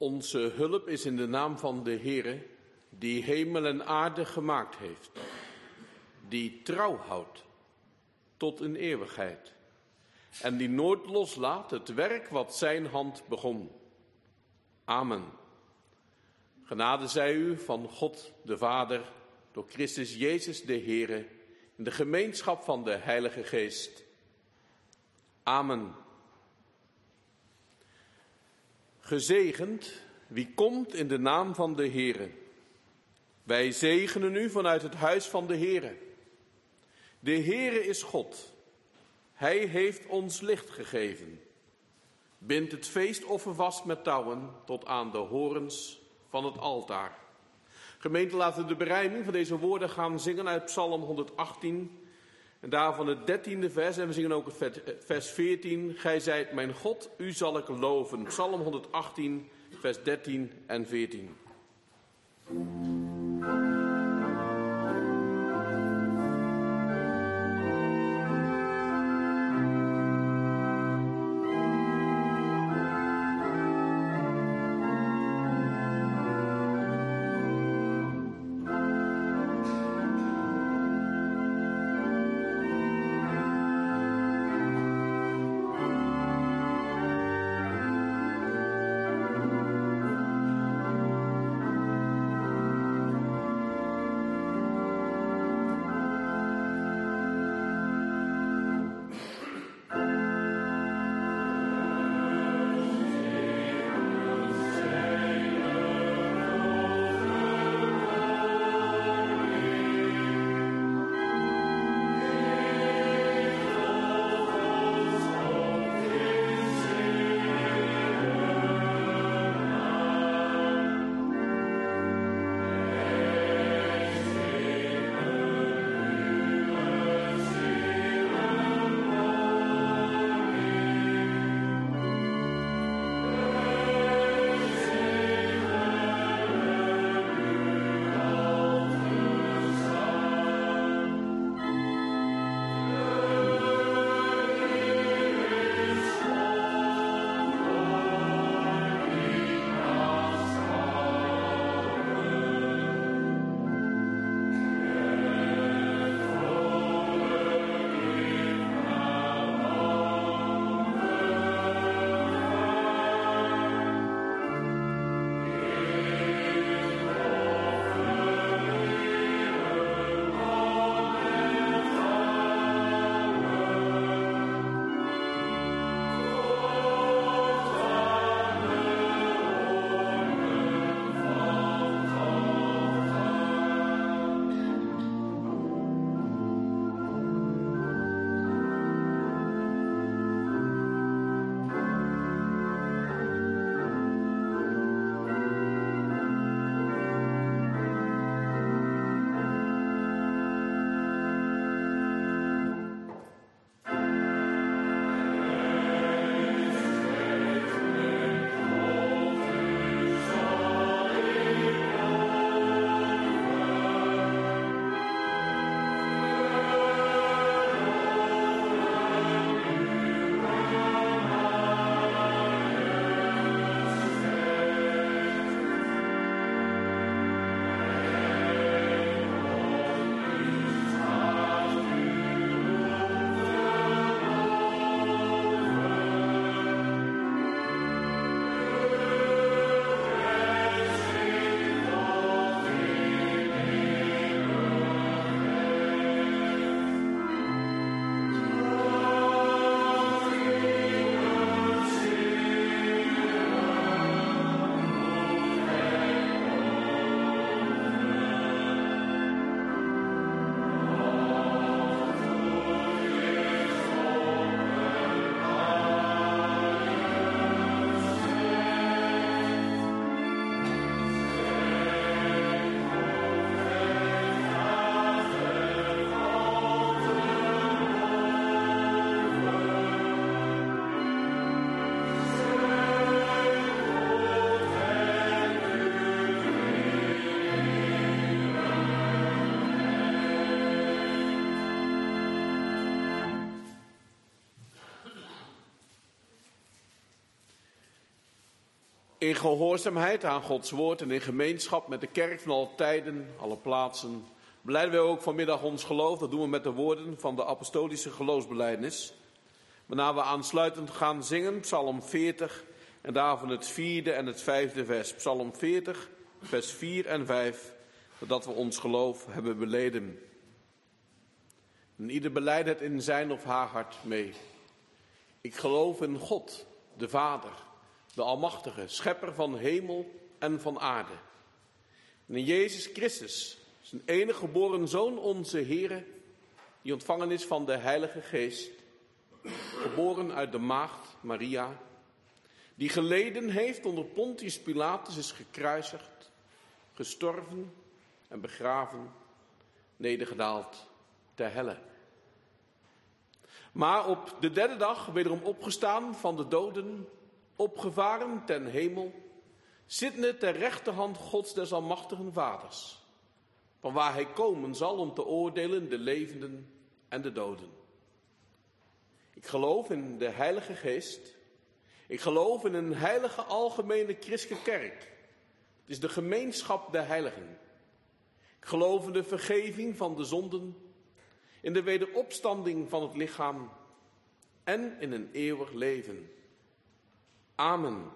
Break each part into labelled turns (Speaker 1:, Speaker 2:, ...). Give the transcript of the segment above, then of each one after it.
Speaker 1: Onze hulp is in de naam van de Heere, die hemel en aarde gemaakt heeft, die trouw houdt tot in eeuwigheid en die nooit loslaat het werk wat zijn hand begon. Amen. Genade zij u van God de Vader, door Christus Jezus de Heere, in de gemeenschap van de Heilige Geest. Amen. Gezegend wie komt in de naam van de Heere. Wij zegenen u vanuit het huis van de Heere. De Heere is God. Hij heeft ons licht gegeven. Bindt het feestoffer vast met touwen tot aan de horens van het altaar. Gemeente, laten we de berijming van deze woorden gaan zingen uit Psalm 118. En daarvan het 13e vers. En we zingen ook het vers 14. Gij zijt mijn God, u zal ik loven. Psalm 118, vers 13 en 14. In gehoorzaamheid aan Gods woord en in gemeenschap met de kerk van alle tijden, alle plaatsen, belijden wij ook vanmiddag ons geloof. Dat doen we met de woorden van de apostolische geloofsbelijdenis. Waarna we aansluitend gaan zingen, Psalm 40 en daarvan het 4e en het 5e vers. Psalm 40, vers 4 en 5, zodat we ons geloof hebben beleden. En ieder beleidt het in zijn of haar hart mee. Ik geloof in God, de Vader, de Almachtige, schepper van hemel en van aarde. En in Jezus Christus, zijn enige geboren Zoon, onze Heere, die ontvangen is van de Heilige Geest, geboren uit de maagd Maria, die geleden heeft onder Pontius Pilatus, is gekruisigd, gestorven en begraven, nedergedaald ter helle. Maar op de derde dag wederom opgestaan van de doden, opgevaren ten hemel, zittende ter rechterhand Gods des almachtigen Vaders, van waar hij komen zal om te oordelen de levenden en de doden. Ik geloof in de Heilige Geest. Ik geloof in een heilige algemene christelijke kerk. Het is de gemeenschap der heiligen. Ik geloof in de vergeving van de zonden, in de wederopstanding van het lichaam en in een eeuwig leven. Amen.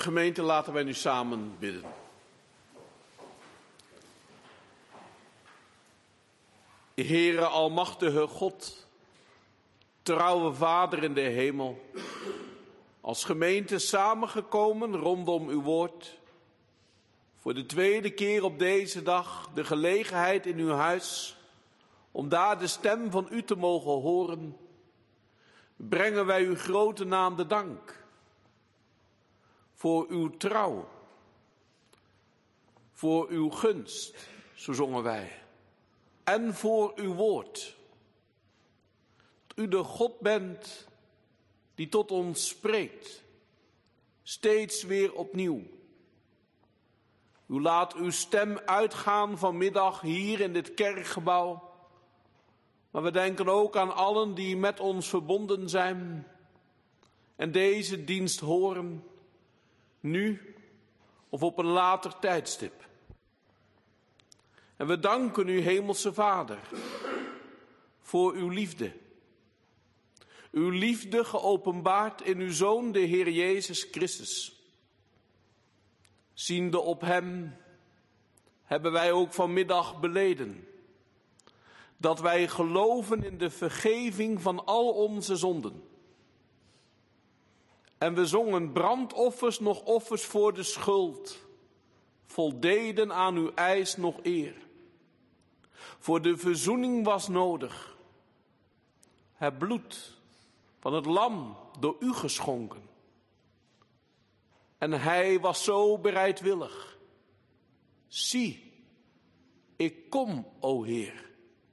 Speaker 1: Gemeente, laten wij nu samen bidden. Heere almachtige God, trouwe Vader in de hemel, als gemeente samengekomen rondom uw woord, voor de tweede keer op deze dag de gelegenheid in uw huis om daar de stem van u te mogen horen, brengen wij uw grote naam de dank voor uw trouw, voor uw gunst, zo zongen wij, en voor uw woord. Dat u de God bent die tot ons spreekt, steeds weer opnieuw. U laat uw stem uitgaan vanmiddag hier in dit kerkgebouw, maar we denken ook aan allen die met ons verbonden zijn en deze dienst horen, nu of op een later tijdstip. En we danken u, Hemelse Vader, voor uw liefde. Uw liefde geopenbaard in uw Zoon, de Heer Jezus Christus. Ziende op hem hebben wij ook vanmiddag beleden dat wij geloven in de vergeving van al onze zonden. En we zongen brandoffers nog offers voor de schuld, voldeden aan uw eis nog eer. Voor de verzoening was nodig het bloed van het lam door u geschonken. En hij was zo bereidwillig. Zie, ik kom, o Heer.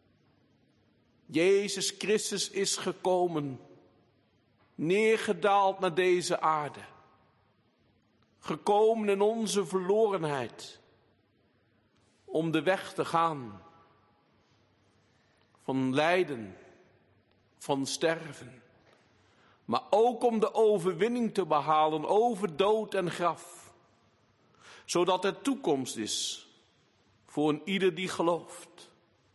Speaker 1: Jezus Christus is gekomen, neergedaald naar deze aarde. Gekomen in onze verlorenheid, om de weg te gaan van lijden, van sterven. Maar ook om de overwinning te behalen over dood en graf. Zodat er toekomst is voor een ieder die gelooft.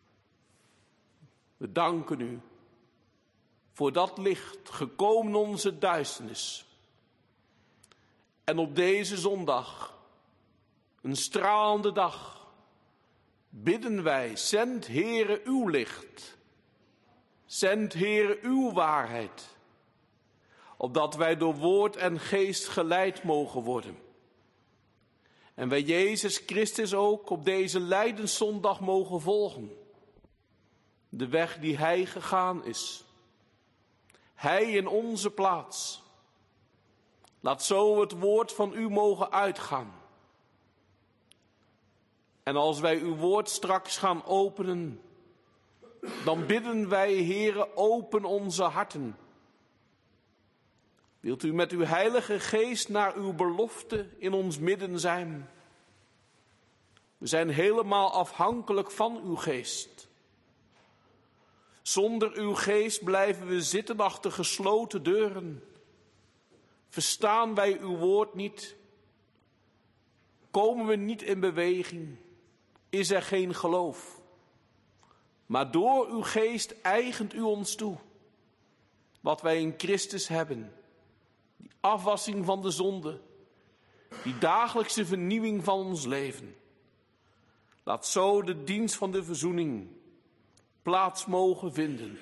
Speaker 1: We danken u voor dat licht gekomen in onze duisternis. En op deze zondag, een stralende dag, bidden wij, zend Heere uw licht. Zend Heere uw waarheid. Opdat wij door woord en geest geleid mogen worden. En wij Jezus Christus ook op deze lijdenszondag mogen volgen. De weg die hij gegaan is. Hij in onze plaats. Laat zo het woord van u mogen uitgaan. En als wij uw woord straks gaan openen, dan bidden wij, Heere, open onze harten. Wilt u met uw heilige geest naar uw belofte in ons midden zijn? We zijn helemaal afhankelijk van uw geest. Zonder uw geest blijven we zitten achter gesloten deuren. Verstaan wij uw woord niet? Komen we niet in beweging? Is er geen geloof? Maar door uw geest eigent u ons toe wat wij in Christus hebben. Die afwassing van de zonde, die dagelijkse vernieuwing van ons leven. Laat zo de dienst van de verzoening plaats mogen vinden.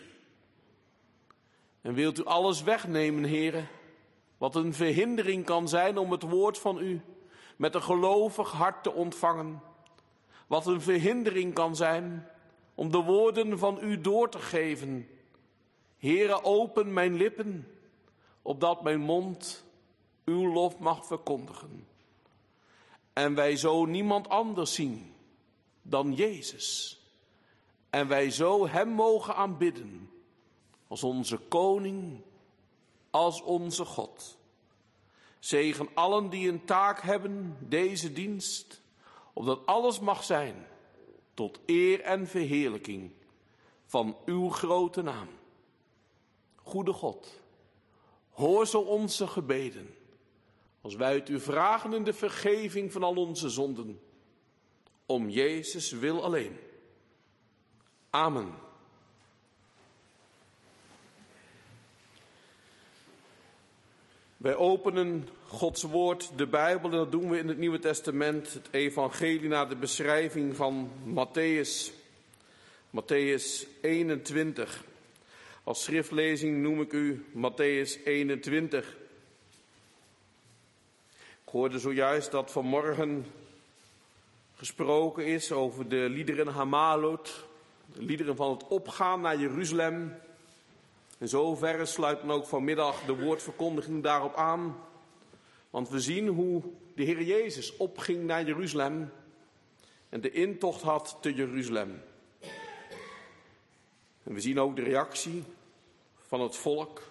Speaker 1: En wilt u alles wegnemen, Heere, wat een verhindering kan zijn om het woord van u met een gelovig hart te ontvangen. Wat een verhindering kan zijn om de woorden van u door te geven. Heere, open mijn lippen, opdat mijn mond uw lof mag verkondigen. En wij zo niemand anders zien dan Jezus. En wij zo hem mogen aanbidden als onze koning, als onze God. Zegen allen die een taak hebben, deze dienst, opdat alles mag zijn tot eer en verheerlijking van uw grote naam. Goede God, hoor zo onze gebeden, als wij het u vragen in de vergeving van al onze zonden, om Jezus wil alleen. Amen. Wij openen Gods woord, de Bijbel, en dat doen we in het Nieuwe Testament, het evangelie naar de beschrijving van Matthäus. Matthäus 21. Als schriftlezing noem ik u Matthäus 21. Ik hoorde zojuist dat vanmorgen gesproken is over de liederen Hamalot, de liederen van het opgaan naar Jeruzalem. In zoverre sluit dan ook vanmiddag de woordverkondiging daarop aan. Want we zien hoe de Heer Jezus opging naar Jeruzalem en de intocht had te Jeruzalem. En we zien ook de reactie van het volk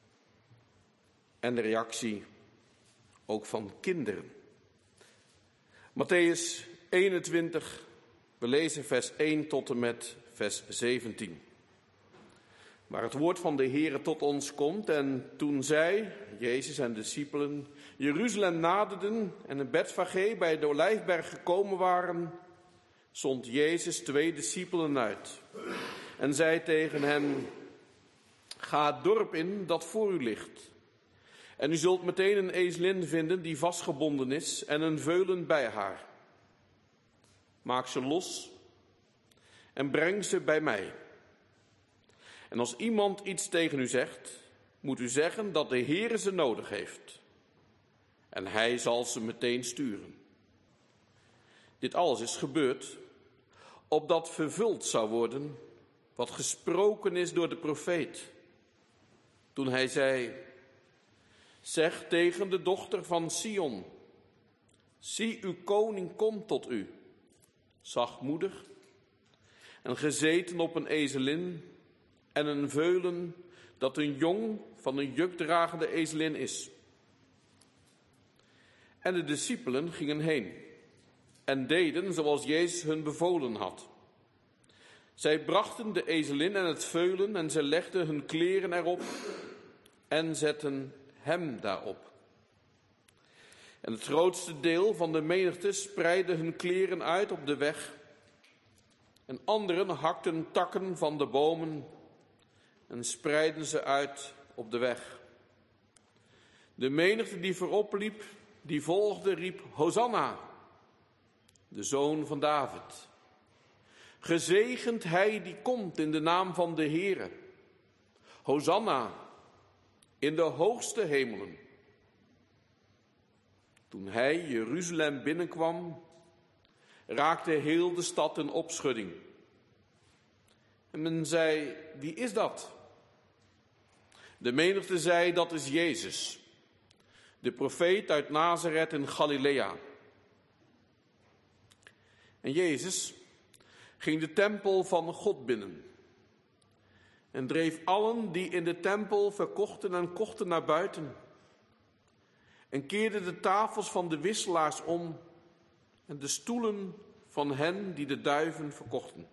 Speaker 1: en de reactie ook van kinderen. Matthäus 21, we lezen vers 1 tot en met vers 17. Waar het woord van de Heere tot ons komt. En toen zij, Jezus en de discipelen, Jeruzalem naderden en in Betfage bij de Olijfberg gekomen waren, zond Jezus 2 discipelen uit en zei tegen hen: ga het dorp in dat voor u ligt. En u zult meteen een ezelin vinden die vastgebonden is en een veulen bij haar. Maak ze los en breng ze bij mij. En als iemand iets tegen u zegt, moet u zeggen dat de Heere ze nodig heeft. En hij zal ze meteen sturen. Dit alles is gebeurd, opdat vervuld zou worden wat gesproken is door de profeet. Toen hij zei: zeg tegen de dochter van Sion: zie, uw koning komt tot u, zachtmoedig en gezeten op een ezelin en een veulen dat een jong van een jukdragende ezelin is. En de discipelen gingen heen en deden zoals Jezus hun bevolen had. Zij brachten de ezelin en het veulen en zij legden hun kleren erop en zetten hem daarop. En het grootste deel van de menigte spreidde hun kleren uit op de weg. En anderen hakten takken van de bomen en spreidden ze uit op de weg. De menigte die voorop liep, die volgde, riep: Hosanna, de zoon van David. Gezegend hij die komt in de naam van de Heere. Hosanna in de hoogste hemelen. Toen hij Jeruzalem binnenkwam, raakte heel de stad in opschudding. En men zei: wie is dat? De menigte zei: dat is Jezus, de profeet uit Nazareth in Galilea. En Jezus ging de tempel van God binnen en dreef allen die in de tempel verkochten en kochten naar buiten. En keerde de tafels van de wisselaars om en de stoelen van hen die de duiven verkochten.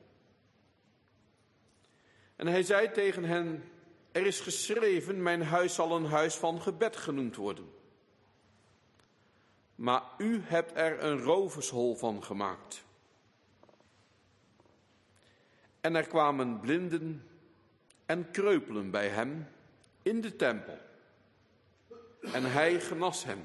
Speaker 1: En hij zei tegen hen: er is geschreven, mijn huis zal een huis van gebed genoemd worden. Maar u hebt er een rovershol van gemaakt. En er kwamen blinden en kreupelen bij hem in de tempel. En hij genas hen.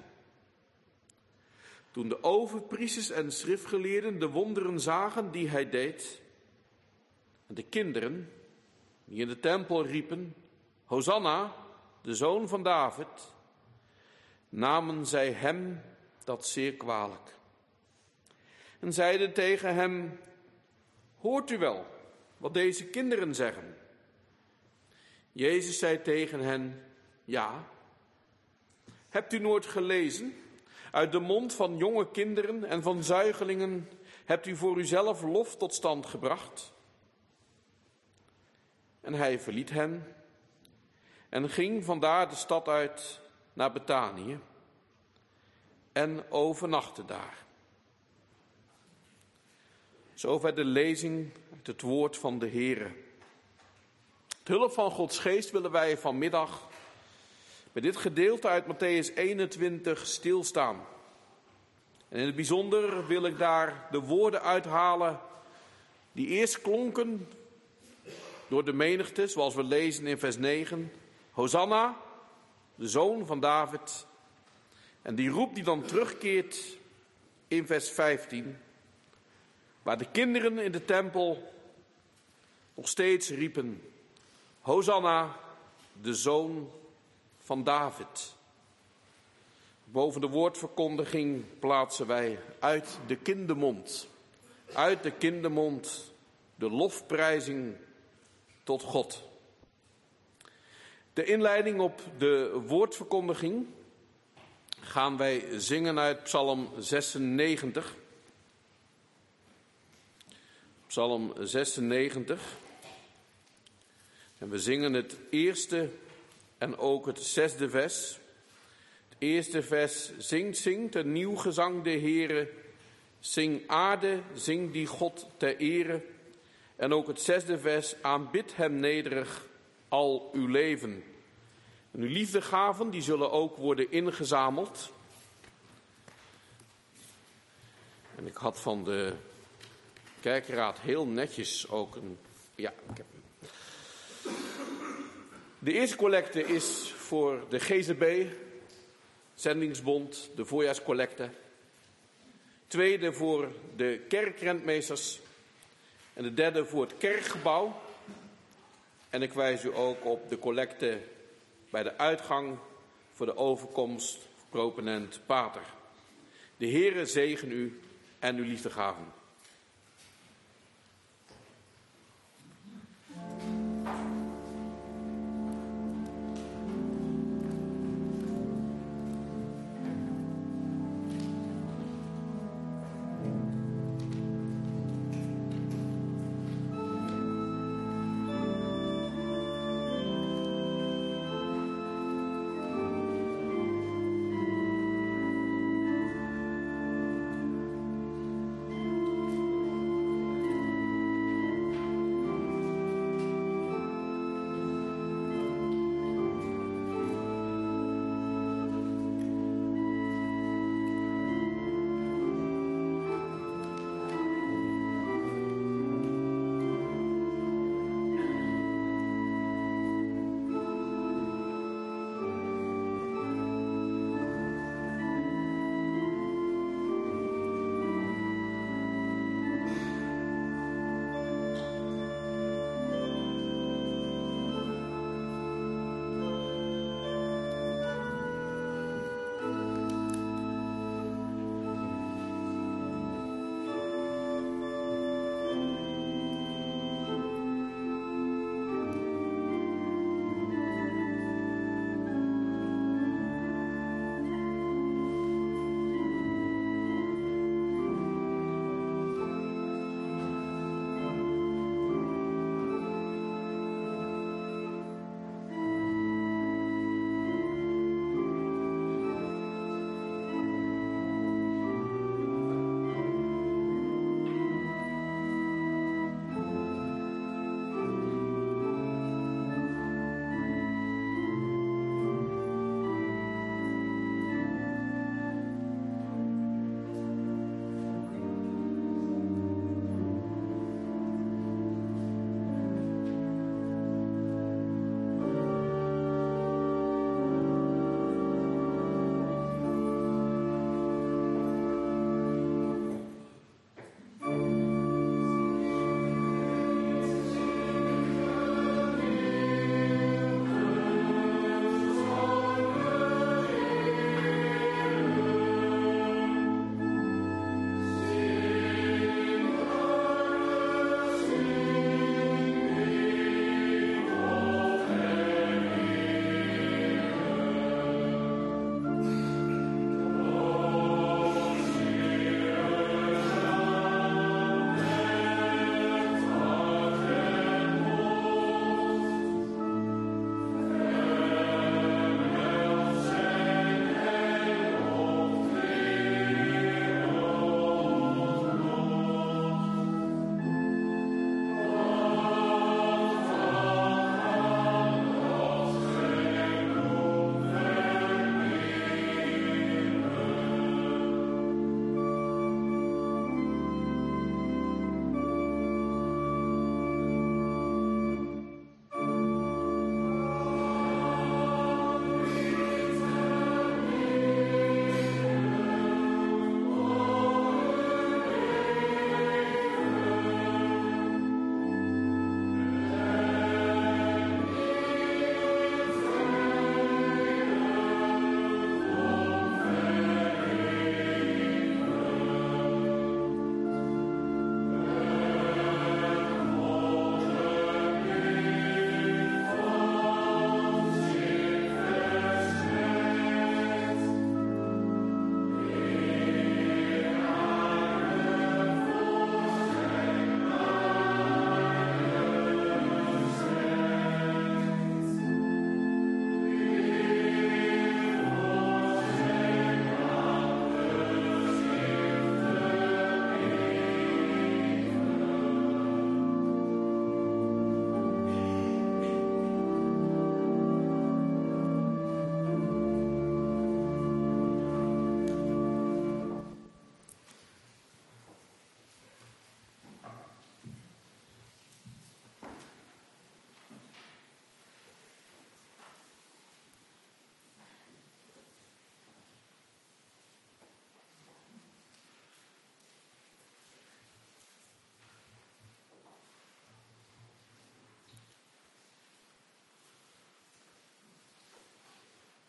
Speaker 1: Toen de overpriesters en schriftgeleerden de wonderen zagen die hij deed, en de kinderen die in de tempel riepen: Hosanna, de zoon van David, namen zij hem dat zeer kwalijk. En zeiden tegen hem: hoort u wel wat deze kinderen zeggen? Jezus zei tegen hen: ja. Hebt u nooit gelezen? Uit de mond van jonge kinderen en van zuigelingen hebt u voor uzelf lof tot stand gebracht. En hij verliet hen en ging vandaar de stad uit naar Betanië en overnachtte daar. Zover de lezing uit het woord van de Heere. Met hulp van Gods geest willen wij vanmiddag bij dit gedeelte uit Matthäus 21 stilstaan. En in het bijzonder wil ik daar de woorden uithalen die eerst klonken door de menigte, zoals we lezen in vers 9. Hosanna de zoon van David. En die roep die dan terugkeert in vers 15, waar de kinderen in de tempel nog steeds riepen: Hosanna, de zoon van David. Boven de woordverkondiging plaatsen wij uit de kindermond. Uit de kindermond de lofprijzing tot God. De inleiding op de woordverkondiging gaan wij zingen uit Psalm 96. Psalm 96. En we zingen het eerste en ook het zesde vers. Het eerste vers: zingt een nieuw gezang de Heere. Zing aarde, zing die God ter ere. En ook het zesde vers: aanbid hem nederig al uw leven. En uw liefdegaven die zullen ook worden ingezameld. En ik had van de kerkraad heel netjes ook een... Ja, ik heb hem. De eerste collecte is voor de GZB, Zendingsbond, de voorjaarscollecte. Tweede voor de kerkrentmeesters. En de derde voor het kerkgebouw. En ik wijs u ook op de collecte bij de uitgang voor de overkomst proponent pater. De Heere zegen u en uw liefdegaven.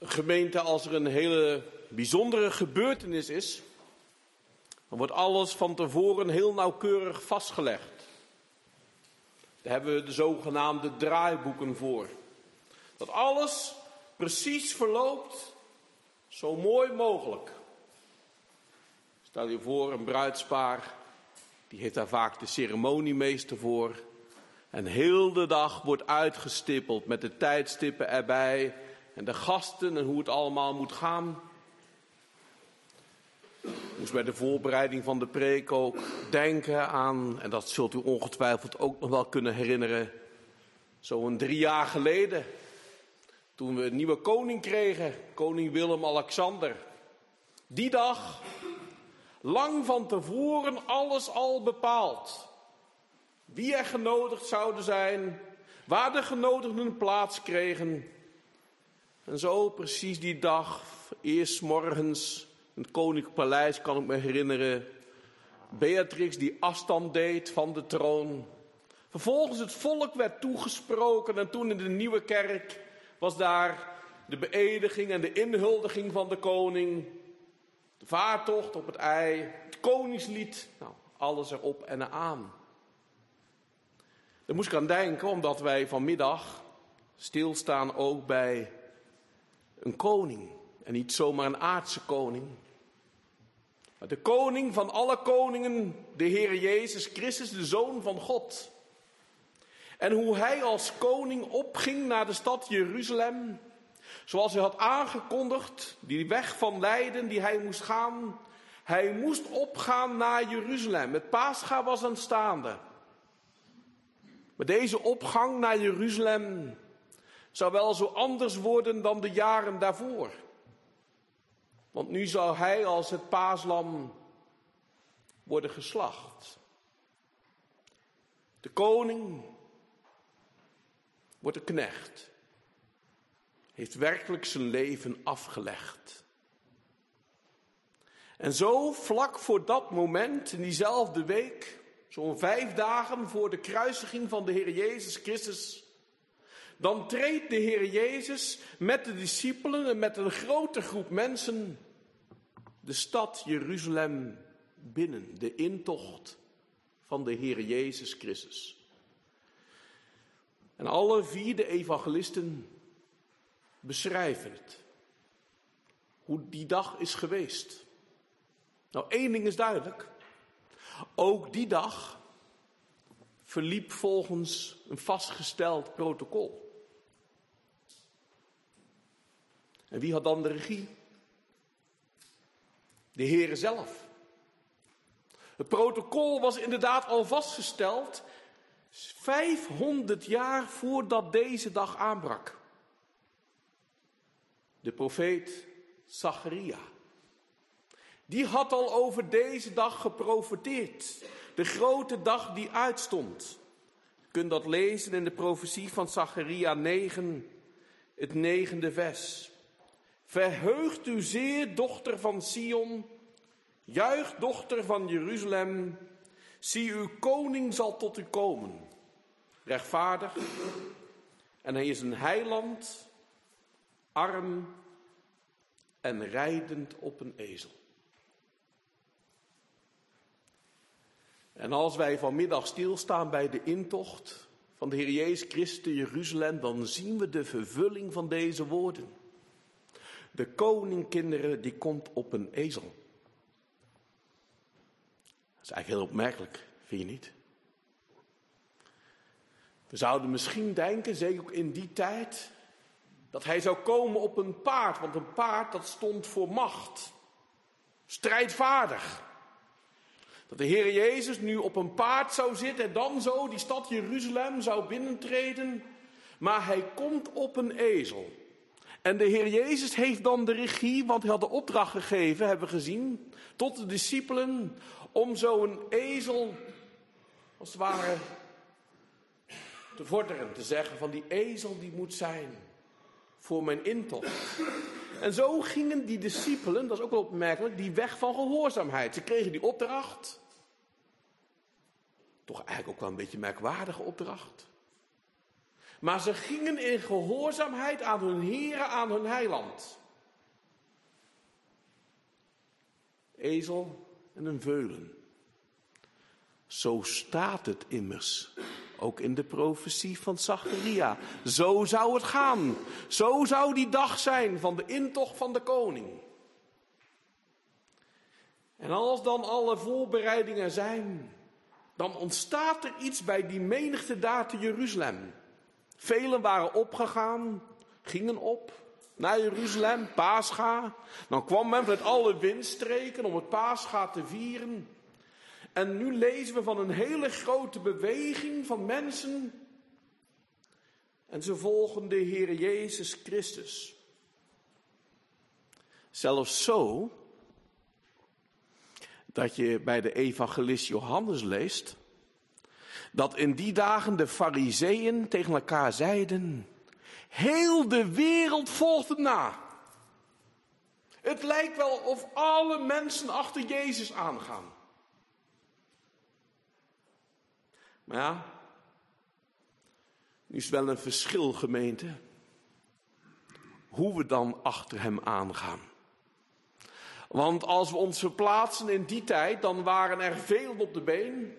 Speaker 1: Gemeente, als er een hele bijzondere gebeurtenis is, dan wordt alles van tevoren heel nauwkeurig vastgelegd. Daar hebben we de zogenaamde draaiboeken voor. Dat alles precies verloopt zo mooi mogelijk. Stel je voor, een bruidspaar, die heeft daar vaak de ceremoniemeester voor. En heel de dag wordt uitgestippeld met de tijdstippen erbij. En de gasten en hoe het allemaal moet gaan. Ik moest bij de voorbereiding van de preek ook denken aan, en dat zult u ongetwijfeld ook nog wel kunnen herinneren, zo'n 3 jaar geleden, toen we een nieuwe koning kregen, koning Willem-Alexander. Die dag, lang van tevoren, alles al bepaald. Wie er genodigd zouden zijn, waar de genodigden plaats kregen. En zo precies die dag, eerst morgens in het Koninklijk Paleis, kan ik me herinneren, Beatrix die afstand deed van de troon. Vervolgens het volk werd toegesproken en toen in de Nieuwe Kerk was daar de beëdiging en de inhuldiging van de koning. De vaartocht op het IJ, het koningslied, nou, alles erop en eraan. Daar moest ik aan denken, omdat wij vanmiddag stilstaan ook bij een koning. En niet zomaar een aardse koning. Maar de koning van alle koningen, de Heer Jezus Christus, de Zoon van God. En hoe hij als koning opging naar de stad Jeruzalem. Zoals hij had aangekondigd, die weg van lijden die hij moest gaan. Hij moest opgaan naar Jeruzalem. Het Pascha was aanstaande. Maar deze opgang naar Jeruzalem zou wel zo anders worden dan de jaren daarvoor. Want nu zou hij als het paaslam worden geslacht. De koning wordt een knecht. Heeft werkelijk zijn leven afgelegd. En zo vlak voor dat moment, in diezelfde week, zo'n 5 dagen voor de kruisiging van de Heer Jezus Christus, dan treedt de Heer Jezus met de discipelen en met een grote groep mensen de stad Jeruzalem binnen, de intocht van de Heer Jezus Christus. En alle 4 de evangelisten beschrijven het. Hoe die dag is geweest. Nou, 1 ding is duidelijk. Ook die dag verliep volgens een vastgesteld protocol. En wie had dan de regie? De Heere zelf. Het protocol was inderdaad al vastgesteld 500 jaar voordat deze dag aanbrak. De profeet Zacharia. Die had al over deze dag geprofeteerd. De grote dag die uitstond. Je kunt dat lezen in de profetie van Zacharia 9, het 9e vers. Verheugt u zeer, dochter van Sion. Juich, dochter van Jeruzalem. Zie, uw koning zal tot u komen. Rechtvaardig. En hij is een heiland. Arm. En rijdend op een ezel. En als wij vanmiddag stilstaan bij de intocht van de Heer Jezus Christus te Jeruzalem, dan zien we de vervulling van deze woorden. De koning, kinderen, die komt op een ezel. Dat is eigenlijk heel opmerkelijk, vind je niet? We zouden misschien denken, zeker ook in die tijd, dat hij zou komen op een paard. Want een paard, dat stond voor macht. Strijdvaardig. Dat de Heer Jezus nu op een paard zou zitten en dan zo die stad Jeruzalem zou binnentreden. Maar hij komt op een ezel. En de Heer Jezus heeft dan de regie, want hij had de opdracht gegeven, hebben we gezien, tot de discipelen, om zo'n ezel, als het ware, te vorderen. Te zeggen van die ezel die moet zijn voor mijn intocht. En zo gingen die discipelen, dat is ook wel opmerkelijk, die weg van gehoorzaamheid. Ze kregen die opdracht. Toch eigenlijk ook wel een beetje een merkwaardige opdracht. Maar ze gingen in gehoorzaamheid aan hun Here, aan hun heiland. Ezel en een veulen. Zo staat het immers, ook in de profetie van Zacharia. Zo zou het gaan. Zo zou die dag zijn van de intocht van de koning. En als dan alle voorbereidingen zijn, dan ontstaat er iets bij die menigte daar te Jeruzalem. Velen waren opgegaan, gingen op naar Jeruzalem, Pascha. Dan kwam men vanuit alle windstreken om het Pascha te vieren. En nu lezen we van een hele grote beweging van mensen. En ze volgen de Heer Jezus Christus. Zelfs zo dat je bij de evangelist Johannes leest dat in die dagen de Farizeeën tegen elkaar zeiden: heel de wereld volgt hem na. Het lijkt wel of alle mensen achter Jezus aangaan. Maar ja, nu is wel een verschil, gemeente, hoe we dan achter hem aangaan. Want als we ons verplaatsen in die tijd, dan waren er veel op de been.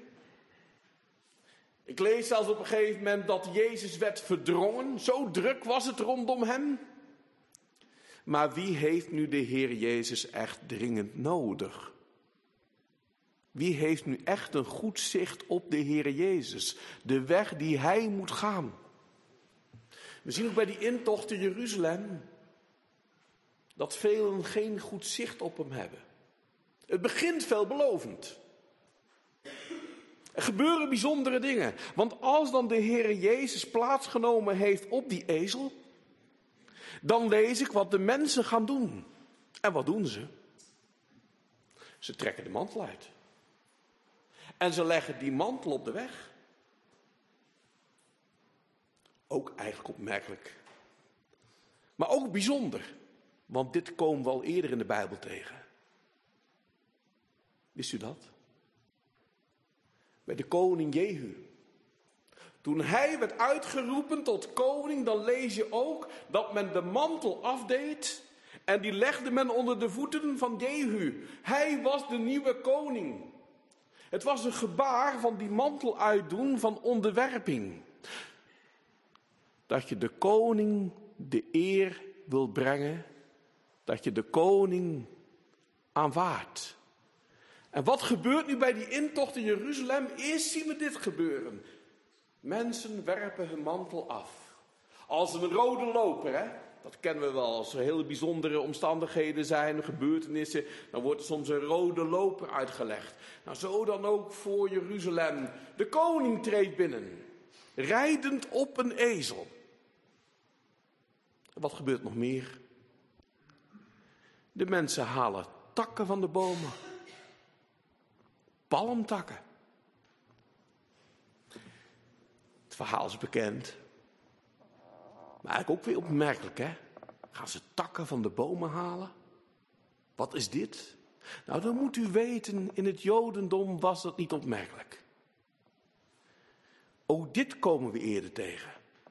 Speaker 1: Ik lees zelfs op een gegeven moment dat Jezus werd verdrongen. Zo druk was het rondom hem. Maar wie heeft nu de Heer Jezus echt dringend nodig? Wie heeft nu echt een goed zicht op de Heer Jezus? De weg die hij moet gaan. We zien ook bij die intocht in Jeruzalem dat velen geen goed zicht op hem hebben. Het begint veelbelovend. Er gebeuren bijzondere dingen. Want als dan de Heer Jezus plaatsgenomen heeft op die ezel, dan lees ik wat de mensen gaan doen. En wat doen ze? Ze trekken de mantel uit. En ze leggen die mantel op de weg. Ook eigenlijk opmerkelijk. Maar ook bijzonder. Want dit komen we al eerder in de Bijbel tegen. Wist u dat? Bij de koning Jehu. Toen hij werd uitgeroepen tot koning, dan lees je ook dat men de mantel afdeed en die legde men onder de voeten van Jehu. Hij was de nieuwe koning. Het was een gebaar van die mantel uitdoen van onderwerping. Dat je de koning de eer wil brengen, dat je de koning aanvaardt. En wat gebeurt nu bij die intocht in Jeruzalem? Eerst zien we dit gebeuren. Mensen werpen hun mantel af. Als een rode loper, hè? Dat kennen we wel. Als er hele bijzondere omstandigheden zijn, gebeurtenissen, dan wordt er soms een rode loper uitgelegd. Nou, zo dan ook voor Jeruzalem. De koning treedt binnen, rijdend op een ezel. En wat gebeurt nog meer? De mensen halen takken van de bomen. Palmtakken. Het verhaal is bekend. Maar eigenlijk ook weer opmerkelijk, hè? Gaan ze takken van de bomen halen? Wat is dit? Nou, dan moet u weten, in het Jodendom was dat niet opmerkelijk. Ook dit komen we eerder tegen.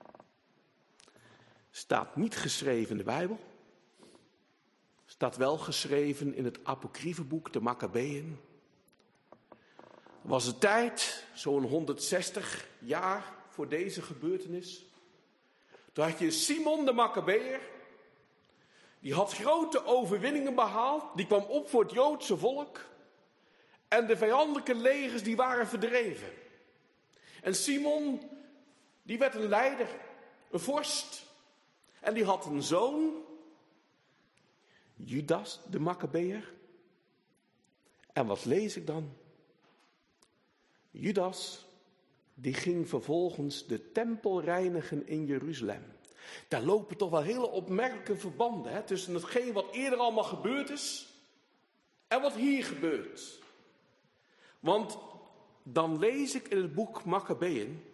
Speaker 1: Staat niet geschreven in de Bijbel. Staat wel geschreven in het apocryfe boek, de Makkabeeën. Was de tijd, zo'n 160 jaar voor deze gebeurtenis. Toen had je Simon de Makkabeër. Die had grote overwinningen behaald. Die kwam op voor het Joodse volk. En de vijandelijke legers die waren verdreven. En Simon, die werd een leider, een vorst. En die had een zoon, Judas de Makkabeër. En wat lees ik dan? Judas, die ging vervolgens de tempel reinigen in Jeruzalem. Daar lopen toch wel hele opmerkelijke verbanden, hè, tussen hetgeen wat eerder allemaal gebeurd is en wat hier gebeurt. Want dan lees ik in het boek Makkabeeën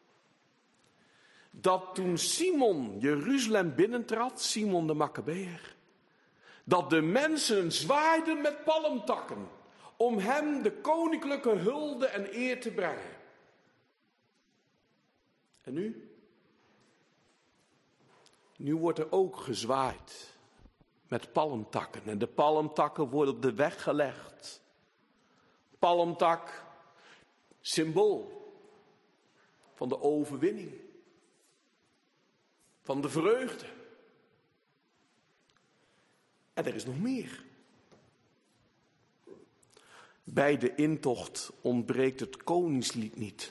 Speaker 1: dat toen Simon Jeruzalem binnentrad, Simon de Makkabeër, dat de mensen zwaaiden met palmtakken om hem de koninklijke hulde en eer te brengen. En nu? Nu wordt er ook gezwaaid met palmtakken. En de palmtakken worden op de weg gelegd. Palmtak, symbool van de overwinning. Van de vreugde. En er is nog meer. Bij de intocht ontbreekt het koningslied niet.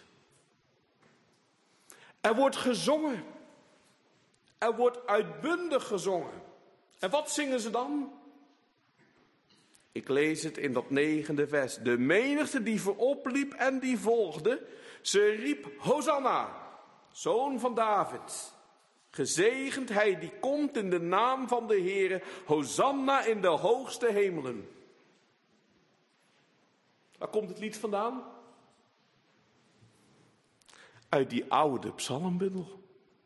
Speaker 1: Er wordt gezongen. Er wordt uitbundig gezongen. En wat zingen ze dan? Ik lees het in dat 9e vers. De menigte die voorop liep en die volgde, ze riep Hosanna, zoon van David. Gezegend hij die komt in de naam van de Heere, Hosanna in de hoogste hemelen. Waar komt het lied vandaan? Uit die oude psalmbundel.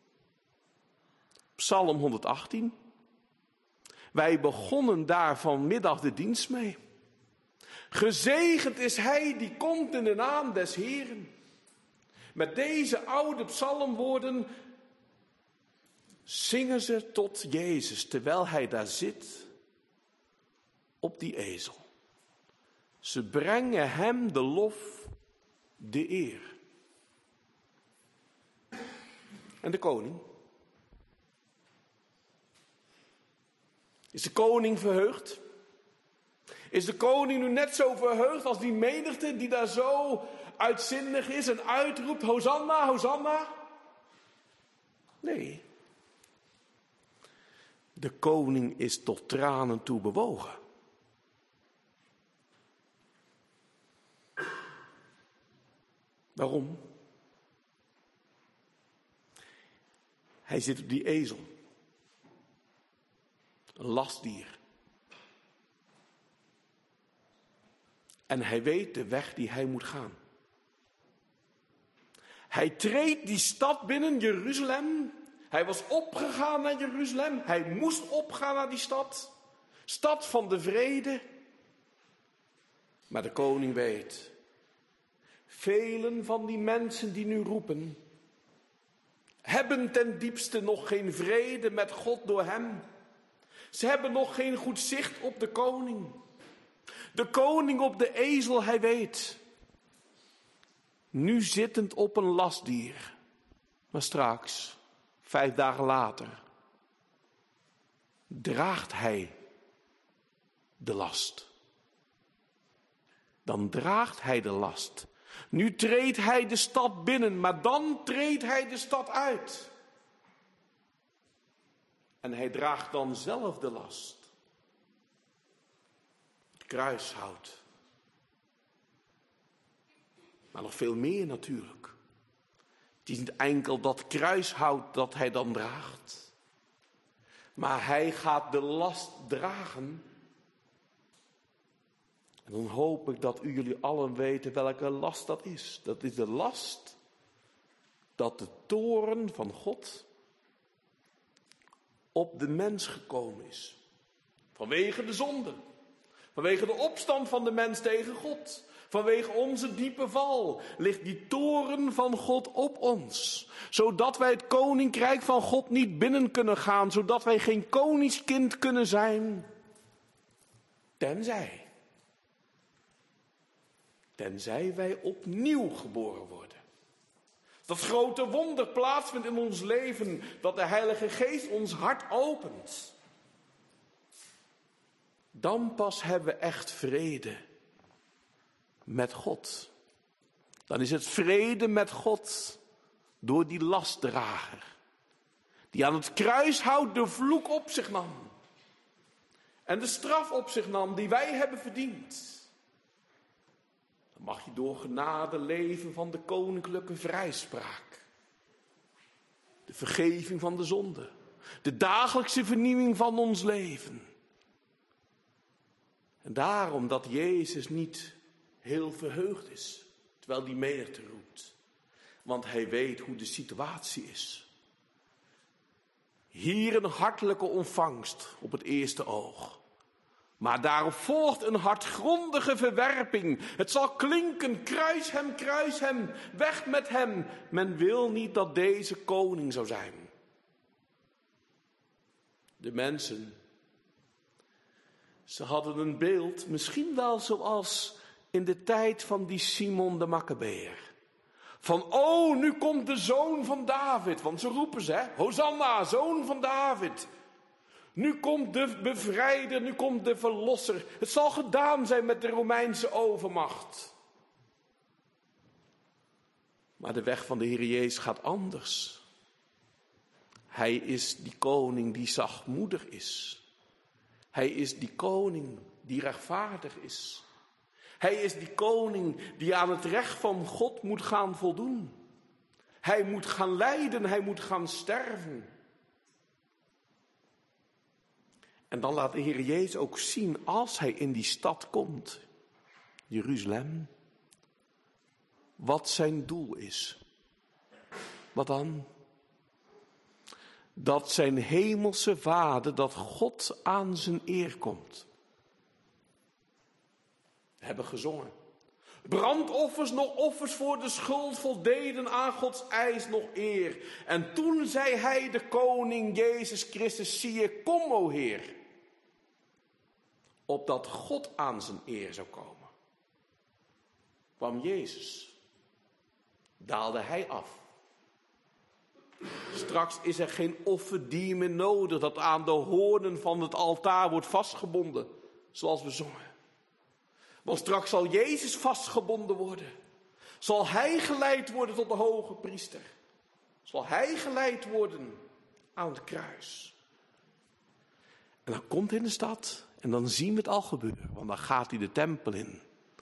Speaker 1: Psalm 118. Wij begonnen daar vanmiddag de dienst mee. Gezegend is hij die komt in de naam des Heeren. Met deze oude psalmwoorden zingen ze tot Jezus, terwijl hij daar zit op die ezel. Ze brengen hem de lof, de eer. En de koning? Is de koning verheugd? Is de koning nu net zo verheugd als die menigte die daar zo uitzinnig is en uitroept, Hosanna, Hosanna? Nee. De koning is tot tranen toe bewogen. Waarom? Hij zit op die ezel. Een lastdier. En hij weet de weg die hij moet gaan. Hij treedt die stad binnen, Jeruzalem. Hij was opgegaan naar Jeruzalem. Hij moest opgaan naar die stad. Stad van de vrede. Maar de koning weet. Velen van die mensen die nu roepen, hebben ten diepste nog geen vrede met God door hem. Ze hebben nog geen goed zicht op de koning. De koning op de ezel, hij weet. Nu zittend op een lastdier. Maar straks, 5 dagen later, draagt hij de last. Dan draagt hij de last. Nu treedt hij de stad binnen, maar dan treedt hij de stad uit. En hij draagt dan zelf de last. Het kruishout. Maar nog veel meer natuurlijk. Het is niet enkel dat kruishout dat hij dan draagt. Maar hij gaat de last dragen. En dan hoop ik dat jullie allen weten welke last dat is. Dat is de last dat de toorn van God op de mens gekomen is. Vanwege de zonde. Vanwege de opstand van de mens tegen God. Vanwege onze diepe val ligt die toorn van God op ons. Zodat wij het koninkrijk van God niet binnen kunnen gaan. Zodat wij geen koningskind kunnen zijn. Tenzij wij opnieuw geboren worden. Dat grote wonder plaatsvindt in ons leven. Dat de Heilige Geest ons hart opent. Dan pas hebben we echt vrede met God. Dan is het vrede met God door die lastdrager. Die aan het kruishout de vloek op zich nam. En de straf op zich nam die wij hebben verdiend. Dan mag je door genade leven van de koninklijke vrijspraak. De vergeving van de zonde. De dagelijkse vernieuwing van ons leven. En daarom dat Jezus niet heel verheugd is, terwijl die menigte roept. Want hij weet hoe de situatie is. Hier een hartelijke ontvangst op het eerste oog. Maar daarop volgt een hartgrondige verwerping. Het zal klinken, kruis hem, weg met hem. Men wil niet dat deze koning zou zijn. de mensen, ze hadden een beeld, misschien wel zoals in de tijd van die Simon de Makkabeër. Van, oh, nu komt de zoon van David. Want zo roepen ze, hè? Hosanna, zoon van David. Nu komt de bevrijder, nu komt de verlosser. Het zal gedaan zijn met de Romeinse overmacht. Maar de weg van de Heer Jezus gaat anders. Hij is die koning die zachtmoedig is. Hij is die koning die rechtvaardig is. Hij is die koning die aan het recht van God moet gaan voldoen. Hij moet gaan lijden, hij moet gaan sterven. En dan laat de Heer Jezus ook zien als hij in die stad komt, Jeruzalem, wat zijn doel is. Wat dan? Dat zijn hemelse Vader, dat God aan zijn eer komt. We hebben gezongen. Brandoffers, nog offers voor de schuld voldeden aan Gods eis nog eer. En toen zei hij de koning Jezus Christus, zie je, kom o Heer. Opdat God aan zijn eer zou komen. Kwam Jezus. Daalde hij af. Straks is er geen offerdier meer nodig dat aan de hoornen van het altaar wordt vastgebonden. Zoals we zongen. Want straks zal Jezus vastgebonden worden. Zal hij geleid worden tot de hoge priester. Zal hij geleid worden aan het kruis. En dan komt hij in de stad en dan zien we het al gebeuren. Want dan gaat hij de tempel in.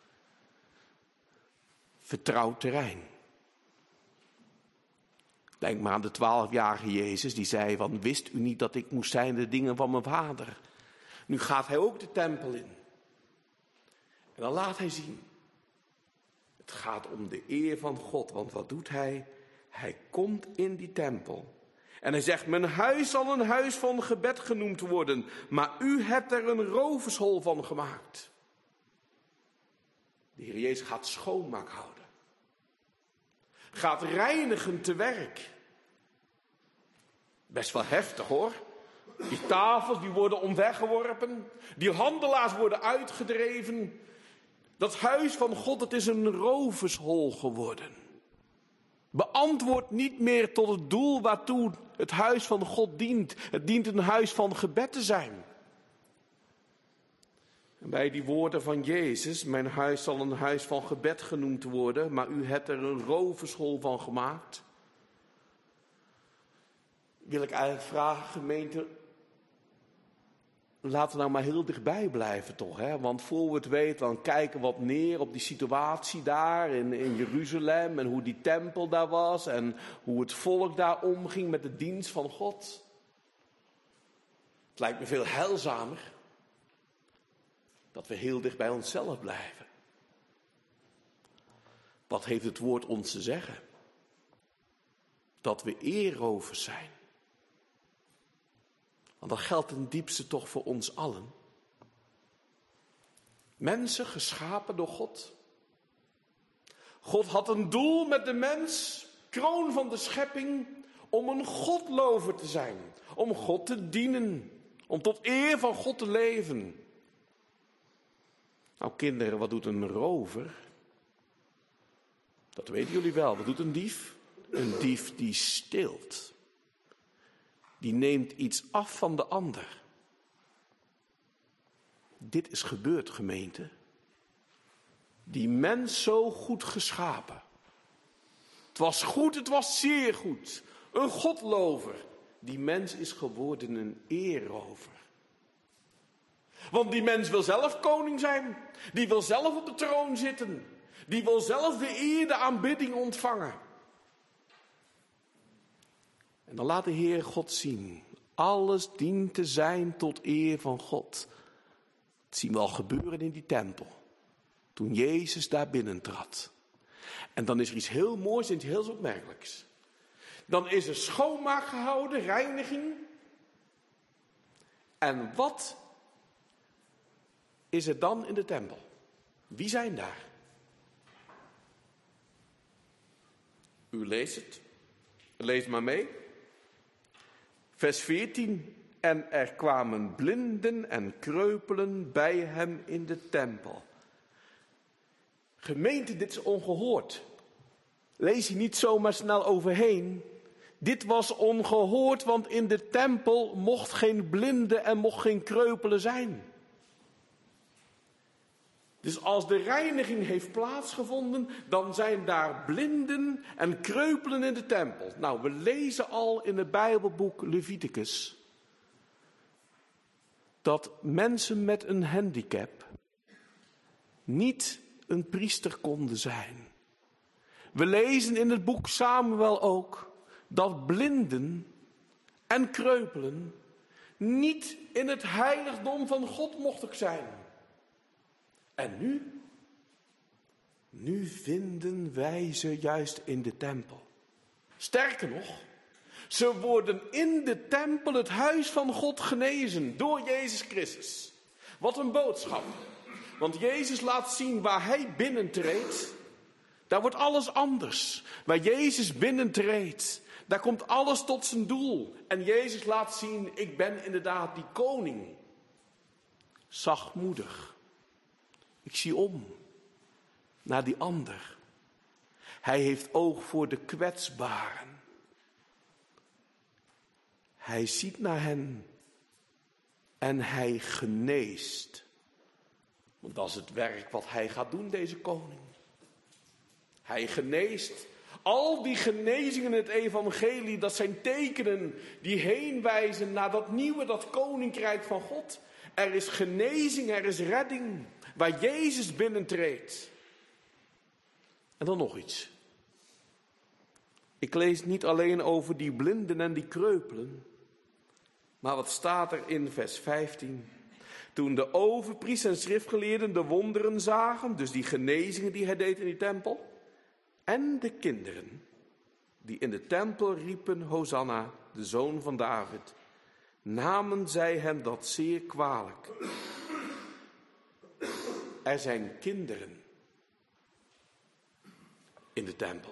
Speaker 1: Vertrouwd terrein. Denk maar aan de 12-jarige Jezus die zei van, wist u niet dat ik moest zijn de dingen van mijn vader. Nu gaat hij ook de tempel in. En dan laat hij zien. Het gaat om de eer van God. Want wat doet hij? Hij komt in die tempel. En hij zegt, mijn huis zal een huis van gebed genoemd worden. Maar u hebt er een rovershol van gemaakt. De Heer Jezus gaat schoonmaak houden. Gaat reinigen te werk. Best wel heftig hoor. Die tafels die worden omvergeworpen. Die handelaars worden uitgedreven. Dat huis van God, het is een rovershol geworden. Beantwoord niet meer tot het doel waartoe het huis van God dient. Het dient een huis van gebed te zijn. En bij die woorden van Jezus, mijn huis zal een huis van gebed genoemd worden, maar u hebt er een rovershol van gemaakt. Wil ik eigenlijk vragen, gemeente, laten we nou maar heel dichtbij blijven toch. Hè? Want voor we het weten, dan kijken we wat neer op die situatie daar in Jeruzalem. En hoe die tempel daar was. En hoe het volk daar omging met de dienst van God. Het lijkt me veel heilzamer. Dat we heel dicht bij onszelf blijven. Wat heeft het woord ons te zeggen? Dat we eerrovers zijn. Want dat geldt ten diepste toch voor ons allen. Mensen geschapen door God. God had een doel met de mens, kroon van de schepping, om een godlover te zijn. Om God te dienen. Om tot eer van God te leven. Nou kinderen, wat doet een rover? Dat weten jullie wel. Wat doet een dief? Een dief die steelt. Die neemt iets af van de ander. Dit is gebeurd, gemeente. Die mens zo goed geschapen. Het was goed, het was zeer goed. Een godlover. Die mens is geworden een eerrover. Want die mens wil zelf koning zijn. Die wil zelf op de troon zitten. Die wil zelf de eer, de aanbidding ontvangen. En dan laat de Heer God zien. Alles dient te zijn tot eer van God. Dat zien we al gebeuren in die tempel. Toen Jezus daar binnentrad. En dan is er iets heel moois en iets heel opmerkelijks. Dan is er schoonmaak gehouden, reiniging. En wat is er dan in de tempel? Wie zijn daar? U leest het. Lees maar mee. Vers 14 en er kwamen blinden en kreupelen bij hem in de tempel. Gemeente, dit is ongehoord. Lees hier niet zomaar snel overheen. Dit was ongehoord, want in de tempel mocht geen blinde en mocht geen kreupelen zijn. Dus als de reiniging heeft plaatsgevonden, dan zijn daar blinden en kreupelen in de tempel. Nou, we lezen al in het Bijbelboek Leviticus dat mensen met een handicap niet een priester konden zijn. We lezen in het boek Samuel ook dat blinden en kreupelen niet in het heiligdom van God mochten zijn. En nu vinden wij ze juist in de tempel. Sterker nog, ze worden in de tempel, het huis van God, genezen door Jezus Christus. Wat een boodschap. Want Jezus laat zien waar hij binnentreedt, daar wordt alles anders. Waar Jezus binnentreedt, daar komt alles tot zijn doel. En Jezus laat zien, ik ben inderdaad die koning. Zachtmoedig. Ik zie om naar die ander. Hij heeft oog voor de kwetsbaren. Hij ziet naar hen en hij geneest. Want dat is het werk wat hij gaat doen, deze koning. Hij geneest. Al die genezingen in het evangelie, dat zijn tekenen die heen wijzen naar dat nieuwe, dat koninkrijk van God. Er is genezing, er is redding, waar Jezus binnentreedt. En dan nog iets. Ik lees niet alleen over die blinden en die kreupelen, maar wat staat er in vers 15? Toen de overpriester en schriftgeleerden de wonderen zagen, dus die genezingen die hij deed in die tempel, en de kinderen die in de tempel riepen, Hosanna, de zoon van David, namen zij hem dat zeer kwalijk. Er zijn kinderen in de tempel.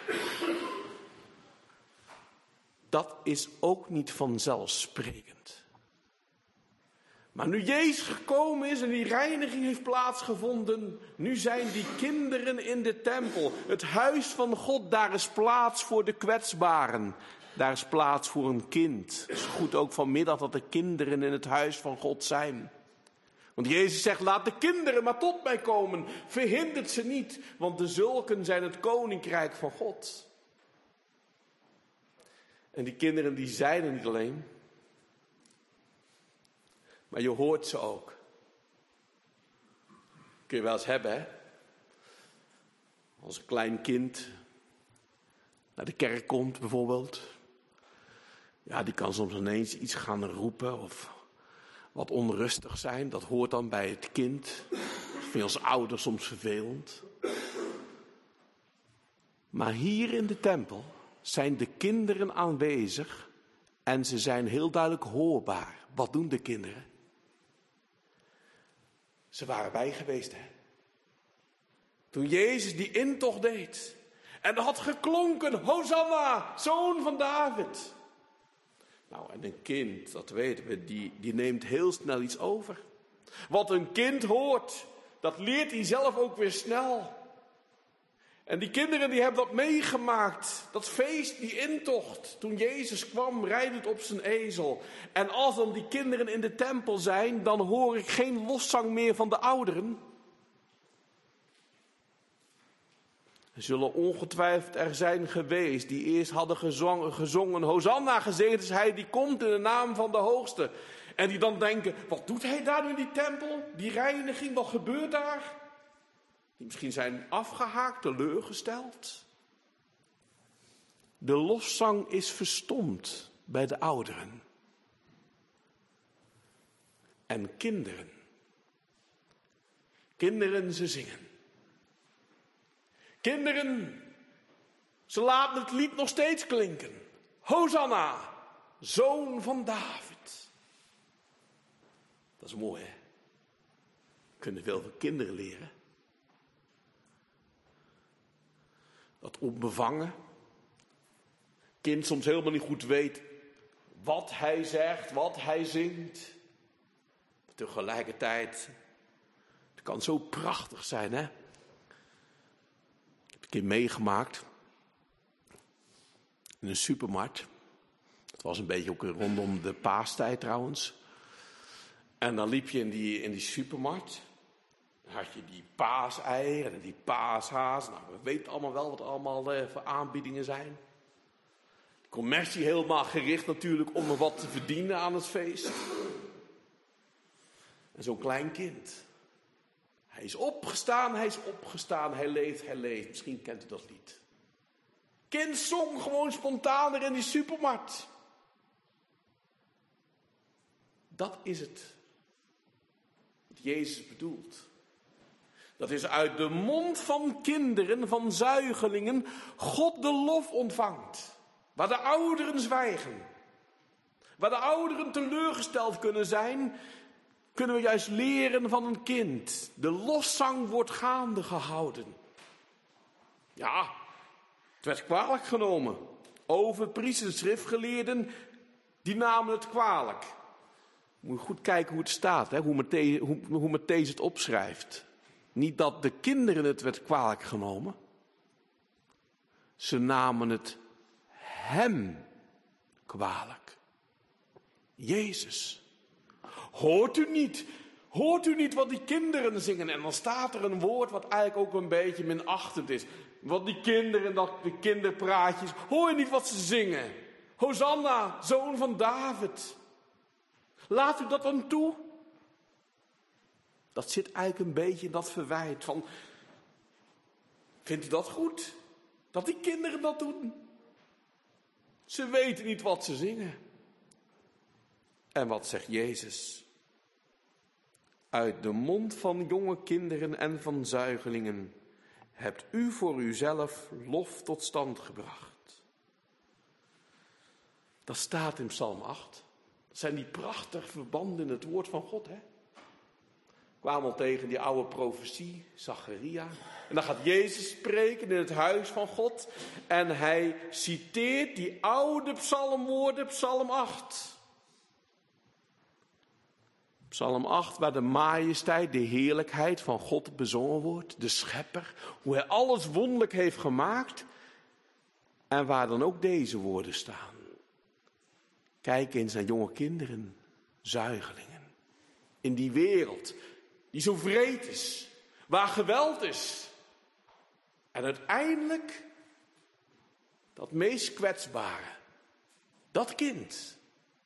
Speaker 1: Dat is ook niet vanzelfsprekend. Maar nu Jezus gekomen is en die reiniging heeft plaatsgevonden, nu zijn die kinderen in de tempel. Het huis van God, daar is plaats voor de kwetsbaren. Daar is plaats voor een kind. Het is goed ook vanmiddag dat er kinderen in het huis van God zijn. Want Jezus zegt, laat de kinderen maar tot mij komen. Verhindert ze niet, want de zulken zijn het koninkrijk van God. En die kinderen die zijn er niet alleen. Maar je hoort ze ook. Kun je wel eens hebben, hè? Als een klein kind naar de kerk komt bijvoorbeeld. Ja, die kan soms ineens iets gaan roepen of wat onrustig zijn. Dat hoort dan bij het kind. Dat vind je als ouder soms vervelend. Maar hier in de tempel zijn de kinderen aanwezig en ze zijn heel duidelijk hoorbaar. Wat doen de kinderen? Ze waren bij geweest, hè? Toen Jezus die intocht deed. En er had geklonken, Hosanna, zoon van David. Nou, en een kind, dat weten we, die neemt heel snel iets over. Wat een kind hoort, dat leert hij zelf ook weer snel. En die kinderen die hebben dat meegemaakt. Dat feest, die intocht. Toen Jezus kwam, rijdend op zijn ezel. En als dan die kinderen in de tempel zijn, dan hoor ik geen loszang meer van de ouderen. Er zullen ongetwijfeld er zijn geweest die eerst hadden gezongen Hosanna, gezegend is hij die komt in de naam van de Hoogste. En die dan denken, wat doet hij daar in die tempel? Die reiniging, wat gebeurt daar? Die misschien zijn afgehaakt, teleurgesteld. De lofzang is verstomd bij de ouderen. En kinderen. Kinderen, ze zingen. Kinderen, ze laten het lied nog steeds klinken. Hosanna, zoon van David. Dat is mooi, hè? We kunnen veel van kinderen leren. Dat onbevangen. Kind soms helemaal niet goed weet wat hij zegt, wat hij zingt. Tegelijkertijd, het kan zo prachtig zijn, hè? Ik heb een keer meegemaakt in een supermarkt. Het was een beetje ook rondom de paastijd trouwens. En dan liep je in die supermarkt. Dan had je die paaseieren en die paashaas. Nou, we weten allemaal wel wat er allemaal voor aanbiedingen zijn. De commercie helemaal gericht natuurlijk om er wat te verdienen aan het feest. En zo'n klein kind. Hij is opgestaan, hij leeft. Misschien kent u dat lied. Kind zong gewoon spontaan er in die supermarkt. Dat is het. Wat Jezus bedoelt. Dat is uit de mond van kinderen, van zuigelingen, God de lof ontvangt. Waar de ouderen zwijgen. Waar de ouderen teleurgesteld kunnen zijn, kunnen we juist leren van een kind. De lofzang wordt gaande gehouden. Ja, het werd kwalijk genomen. Overpriesters, schriftgeleerden, die namen het kwalijk. Moet je goed kijken hoe het staat, hè? Hoe Mattheüs het opschrijft. Niet dat de kinderen het werd kwalijk genomen. Ze namen het hem kwalijk. Jezus. Hoort u niet wat die kinderen zingen? En dan staat er een woord wat eigenlijk ook een beetje minachtend is. Wat die kinderen, de kinderpraatjes. Hoor je niet wat ze zingen? Hosanna, zoon van David. Laat u dat dan toe? Dat zit eigenlijk een beetje in dat verwijt van... Vindt u dat goed? Dat die kinderen dat doen? Ze weten niet wat ze zingen. En wat zegt Jezus? Uit de mond van jonge kinderen en van zuigelingen hebt u voor uzelf lof tot stand gebracht. Dat staat in Psalm 8. Dat zijn die prachtige verbanden in het woord van God, hè? We kwamen al tegen die oude profetie, Zacharia. En dan gaat Jezus spreken in het huis van God. En hij citeert die oude psalmwoorden, Psalm 8. Psalm 8, waar de majesteit, de heerlijkheid van God bezongen wordt. De schepper, hoe hij alles wonderlijk heeft gemaakt. En waar dan ook deze woorden staan. Kijk eens naar jonge kinderen, zuigelingen. In die wereld die zo wreed is, waar geweld is. En uiteindelijk, dat meest kwetsbare, dat kind,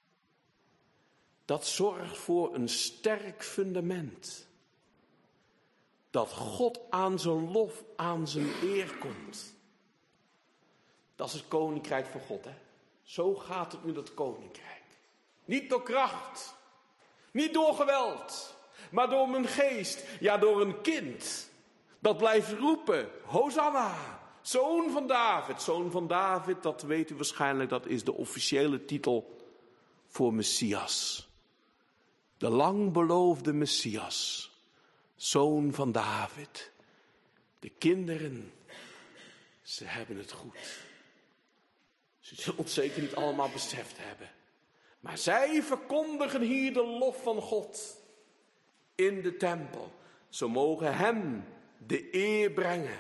Speaker 1: dat zorgt voor een sterk fundament. Dat God aan zijn lof, aan zijn eer komt. Dat is het koninkrijk van God, hè. Zo gaat het nu, dat koninkrijk. Niet door kracht, niet door geweld, maar door mijn geest, ja door een kind. Dat blijft roepen, Hosanna, zoon van David. Zoon van David, dat weet u waarschijnlijk, dat is de officiële titel voor Messias. De lang beloofde Messias, zoon van David. De kinderen, ze hebben het goed. Ze zullen het zeker niet allemaal beseft hebben. Maar zij verkondigen hier de lof van God in de tempel. Ze mogen hem de eer brengen.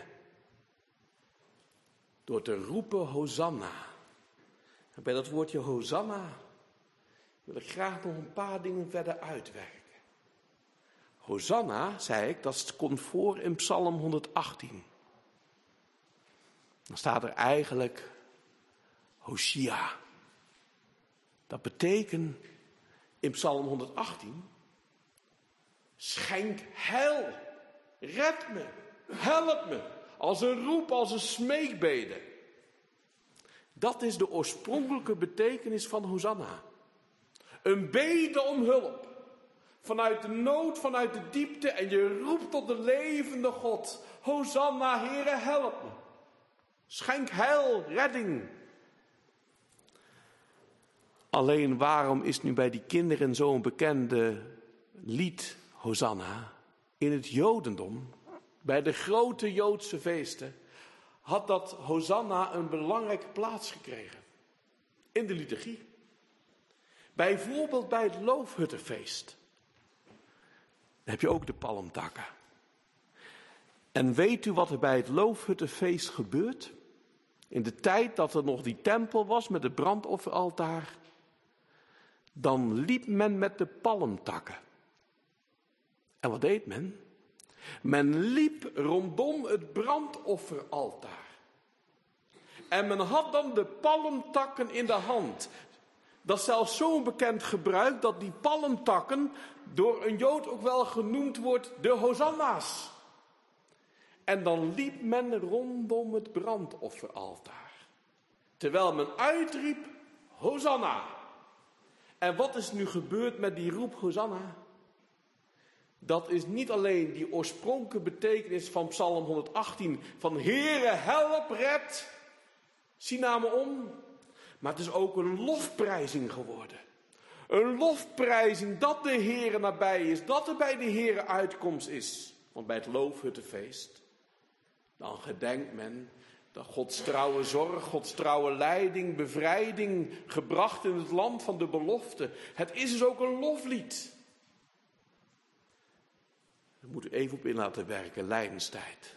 Speaker 1: Door te roepen Hosanna. En bij dat woordje Hosanna wil ik graag nog een paar dingen verder uitwerken. Hosanna, zei ik, dat komt voor in Psalm 118. Dan staat er eigenlijk Hosia. Dat betekent in Psalm 118, schenk heil, red me, help me, als een roep, als een smeekbede. Dat is de oorspronkelijke betekenis van Hosanna. Een bede om hulp, vanuit de nood, vanuit de diepte, en je roept tot de levende God. Hosanna, Heere, help me. Schenk heil, redding. Alleen waarom is nu bij die kinderen zo'n bekende lied, Hosanna? In het Jodendom, bij de grote Joodse feesten, had dat Hosanna een belangrijke plaats gekregen. In de liturgie. Bijvoorbeeld bij het Loofhuttenfeest. Dan heb je ook de palmtakken. En weet u wat er bij het Loofhuttenfeest gebeurt? In de tijd dat er nog die tempel was met het brandofferaltaar. Dan liep men met de palmtakken. En wat deed men? Men liep rondom het brandofferaltaar. En men had dan de palmtakken in de hand. Dat is zelfs zo'n bekend gebruik dat die palmtakken door een Jood ook wel genoemd wordt de hosanna's. En dan liep men rondom het brandofferaltaar. Terwijl men uitriep, Hosanna. En wat is nu gebeurd met die roep Hosanna? Dat is niet alleen die oorspronkelijke betekenis van Psalm 118. Van Heere, help, red, zie naar me om. Maar het is ook een lofprijzing geworden. Een lofprijzing dat de Heere nabij is. Dat er bij de Heere uitkomst is. Want bij het Loofhuttenfeest, dan gedenkt men dat Gods trouwe zorg, Gods trouwe leiding, bevrijding gebracht in het land van de belofte. Het is dus ook een loflied. Daar moet u even op in laten werken, lijdenstijd.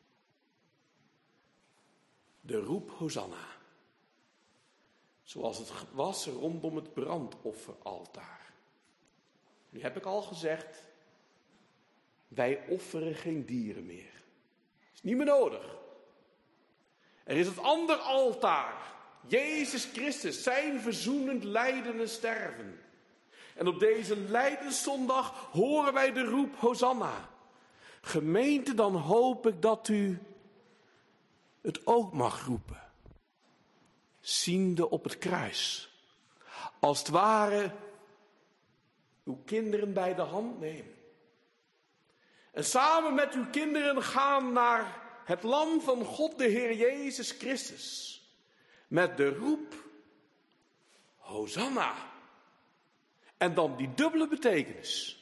Speaker 1: De roep Hosanna. Zoals het was rondom het brandofferaltaar. Nu heb ik al gezegd, wij offeren geen dieren meer. Dat is niet meer nodig. Er is het andere altaar. Jezus Christus, zijn verzoenend lijden en sterven. En op deze lijdenszondag horen wij de roep Hosanna. Gemeente, dan hoop ik dat u het ook mag roepen. Ziende op het kruis. Als het ware uw kinderen bij de hand nemen. En samen met uw kinderen gaan naar het lam van God, de Heer Jezus Christus. Met de roep Hosanna. En dan die dubbele betekenis.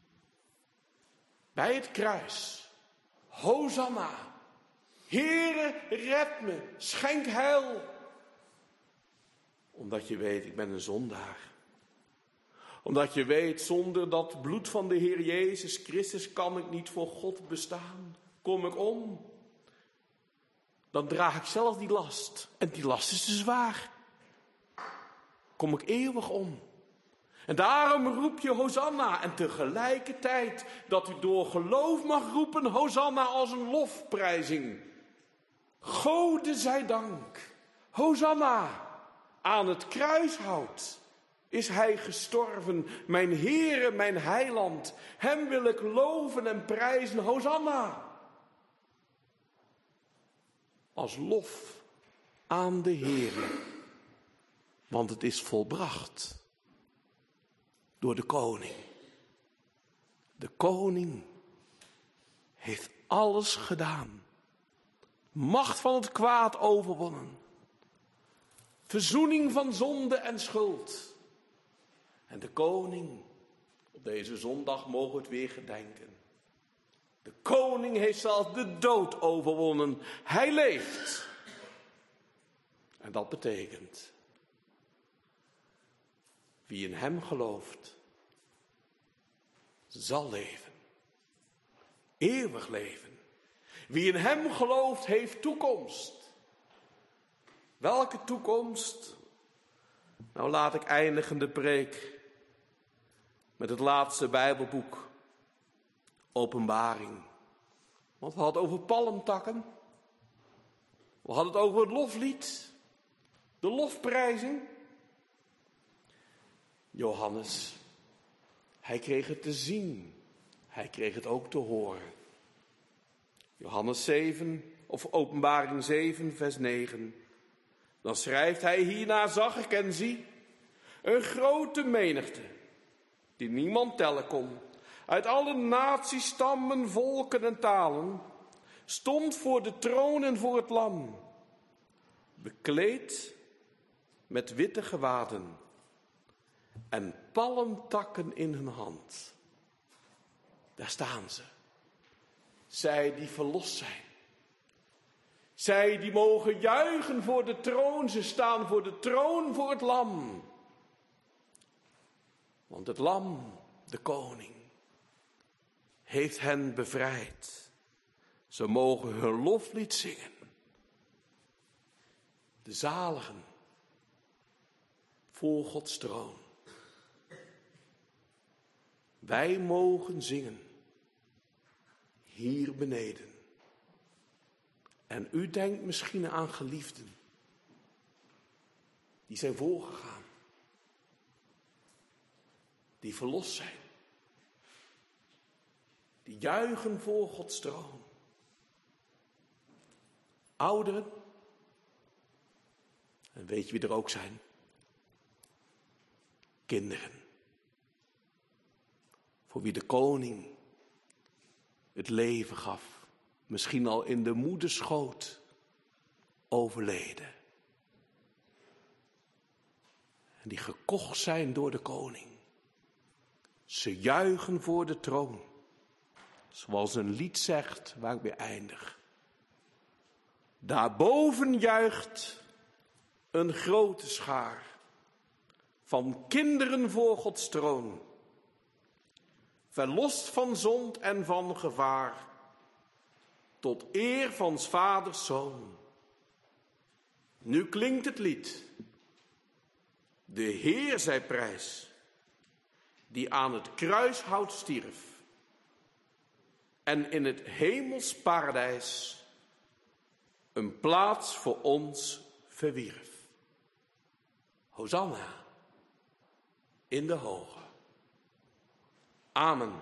Speaker 1: Bij het kruis. Hosanna. Heere, red me. Schenk heil. Omdat je weet, ik ben een zondaar. Omdat je weet, zonder dat bloed van de Heer Jezus Christus kan ik niet voor God bestaan. Kom ik om, dan draag ik zelf die last. En die last is te zwaar. Kom ik eeuwig om. En daarom roep je Hosanna. En tegelijkertijd dat u door geloof mag roepen Hosanna als een lofprijzing. Gode zij dank. Hosanna. Aan het kruishout is hij gestorven. Mijn Heere, mijn heiland. Hem wil ik loven en prijzen. Hosanna. Als lof aan de Heere. Want het is volbracht. Door de koning. De koning heeft alles gedaan. Macht van het kwaad overwonnen. Verzoening van zonde en schuld. En de koning, op deze zondag mogen we het weer gedenken. De koning heeft zelfs de dood overwonnen. Hij leeft. En dat betekent, wie in hem gelooft, zal leven. Eeuwig leven. Wie in hem gelooft, heeft toekomst. Welke toekomst? Nou, laat ik eindigen de preek met het laatste Bijbelboek, Openbaring. Want we hadden het over palmtakken. We hadden het over het loflied, de lofprijzing. Johannes, hij kreeg het te zien. Hij kreeg het ook te horen. Johannes 7, of Openbaring 7, vers 9. Dan schrijft hij, hierna zag ik en zie een grote menigte, die niemand tellen kon, uit alle naties, stammen, volken en talen, stond voor de troon en voor het lam, bekleed met witte gewaden en palmtakken in hun hand. Daar staan ze. Zij die verlost zijn. Zij die mogen juichen voor de troon. Ze staan voor de troon, voor het lam. Want het lam, de koning, heeft hen bevrijd. Ze mogen hun loflied zingen. De zaligen voor Gods troon. Wij mogen zingen hier beneden. En u denkt misschien aan geliefden die zijn voorgegaan, die verlost zijn, die juichen voor Gods troon. Ouderen, en weet je wie er ook zijn? Kinderen, voor wie de koning het leven gaf, misschien al in de moederschoot overleden. En die gekocht zijn door de koning. Ze juichen voor de troon. Zoals een lied zegt, waar ik weer eindig. Daarboven juicht een grote schaar van kinderen voor Gods troon. Verlost van zond en van gevaar, tot eer van 's vaders zoon. Nu klinkt het lied. De Heer zij prijs, die aan het kruishout stierf en in het hemels paradijs een plaats voor ons verwierf. Hosanna in de hoge. Amen.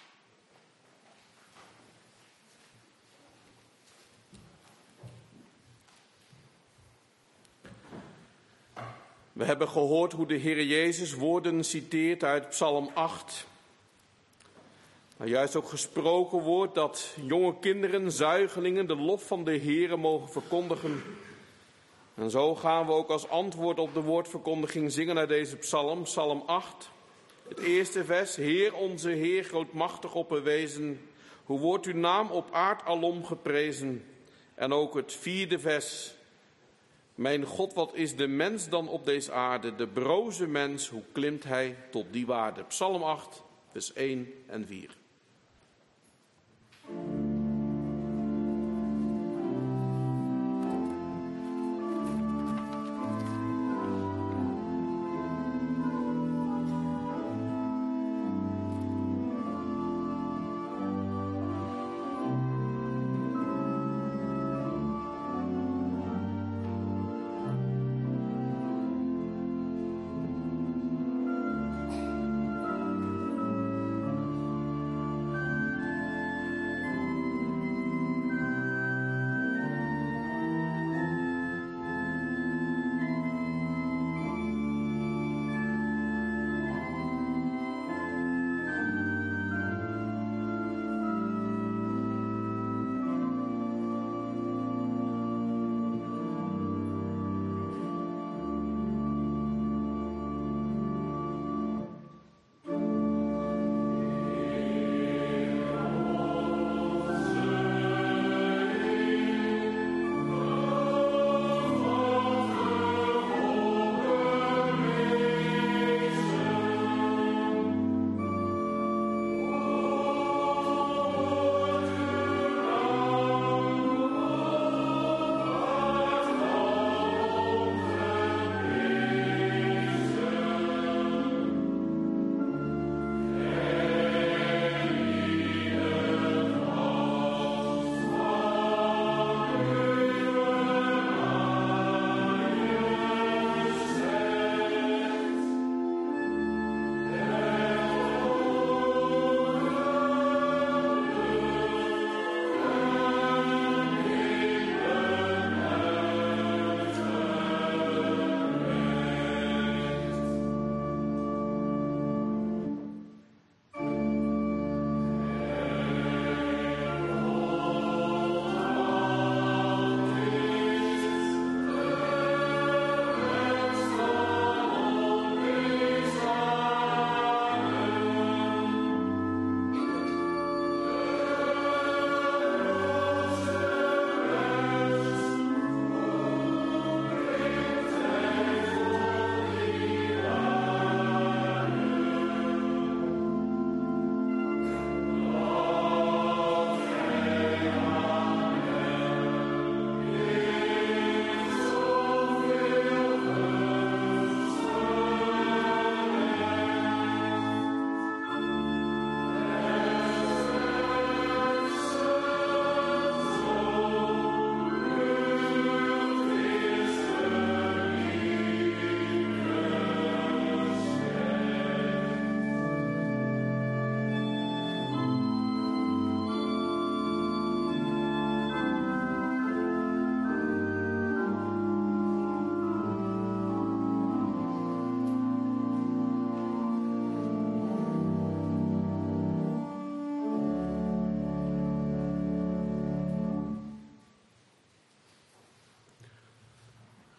Speaker 1: We hebben gehoord hoe de Heer Jezus woorden citeert uit Psalm 8. Waar juist ook gesproken wordt dat jonge kinderen, zuigelingen, de lof van de Heer mogen verkondigen. En zo gaan we ook als antwoord op de woordverkondiging zingen uit deze psalm, Psalm 8. Het eerste vers, Heer onze Heer, grootmachtig opperwezen, hoe wordt uw naam op aard alom geprezen. En ook het vierde vers, mijn God, wat is de mens dan op deze aarde, de broze mens, hoe klimt hij tot die waarde. Psalm 8, vers 1 en 4.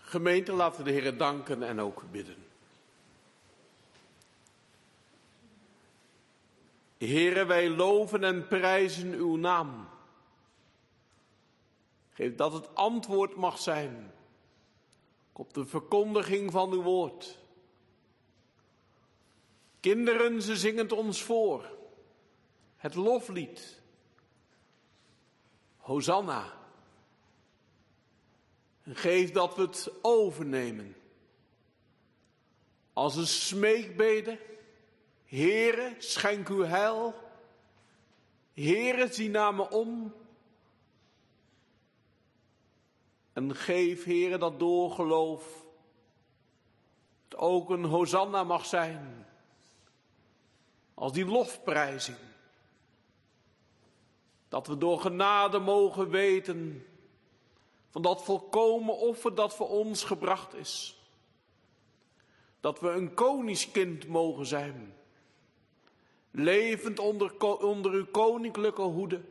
Speaker 1: Gemeente, laten we de Heer danken en ook bidden. Heere, wij loven en prijzen uw naam. Geef dat het antwoord mag zijn op de verkondiging van uw woord. Kinderen, ze zingen het ons voor. Het loflied. Hosanna. En geef dat we het overnemen. Als een smeekbede. Heere, schenk uw heil. Heere, zie naar me om. En geef, Heere, dat door geloof het ook een Hosanna mag zijn. Als die lofprijzing. Dat we door genade mogen weten van dat volkomen offer dat voor ons gebracht is. Dat we een koningskind mogen zijn. Levend onder uw koninklijke hoede.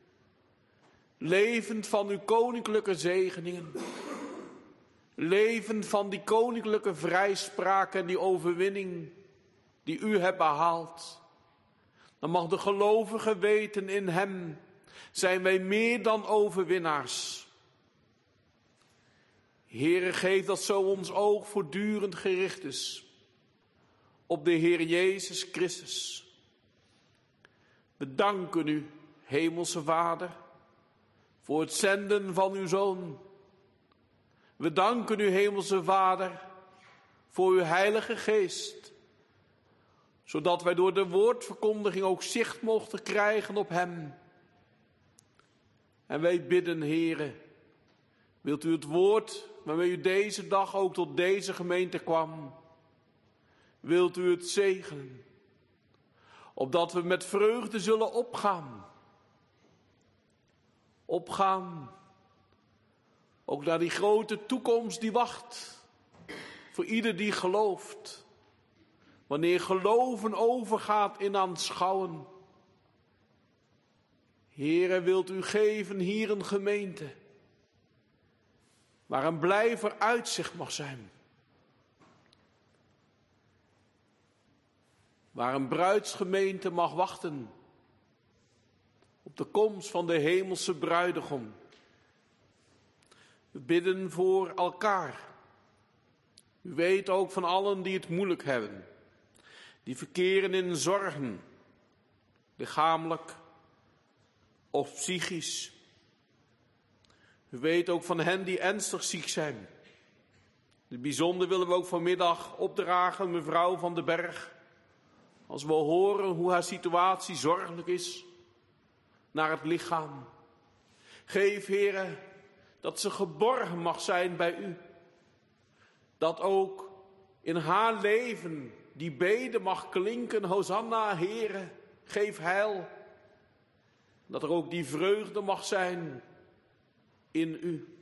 Speaker 1: Levend van uw koninklijke zegeningen. Levend van die koninklijke vrijspraak en die overwinning die u hebt behaald. Dan mag de gelovige weten, in hem zijn wij meer dan overwinnaars. Heere, geef dat zo ons oog voortdurend gericht is op de Heer Jezus Christus. We danken u, Hemelse Vader, voor het zenden van uw Zoon. We danken u, Hemelse Vader, voor uw Heilige Geest, zodat wij door de woordverkondiging ook zicht mochten krijgen op hem. En wij bidden, Heere, wilt u het woord waarmee u deze dag ook tot deze gemeente kwam, wilt u het zegenen, opdat we met vreugde zullen opgaan. Opgaan, ook naar die grote toekomst die wacht, voor ieder die gelooft. Wanneer geloven overgaat in aanschouwen. Heere, wilt u geven hier een gemeente, waar een blij vooruitzicht mag zijn. Waar een bruidsgemeente mag wachten op de komst van de hemelse bruidegom. We bidden voor elkaar. U weet ook van allen die het moeilijk hebben. Die verkeren in zorgen, lichamelijk of psychisch. U weet ook van hen die ernstig ziek zijn. In het bijzonder willen we ook vanmiddag opdragen mevrouw Van den Berg. Als we horen hoe haar situatie zorgelijk is naar het lichaam. Geef, Heere, dat ze geborgen mag zijn bij u. Dat ook in haar leven die bede mag klinken. Hosanna, Heere, geef heil. Dat er ook die vreugde mag zijn in u.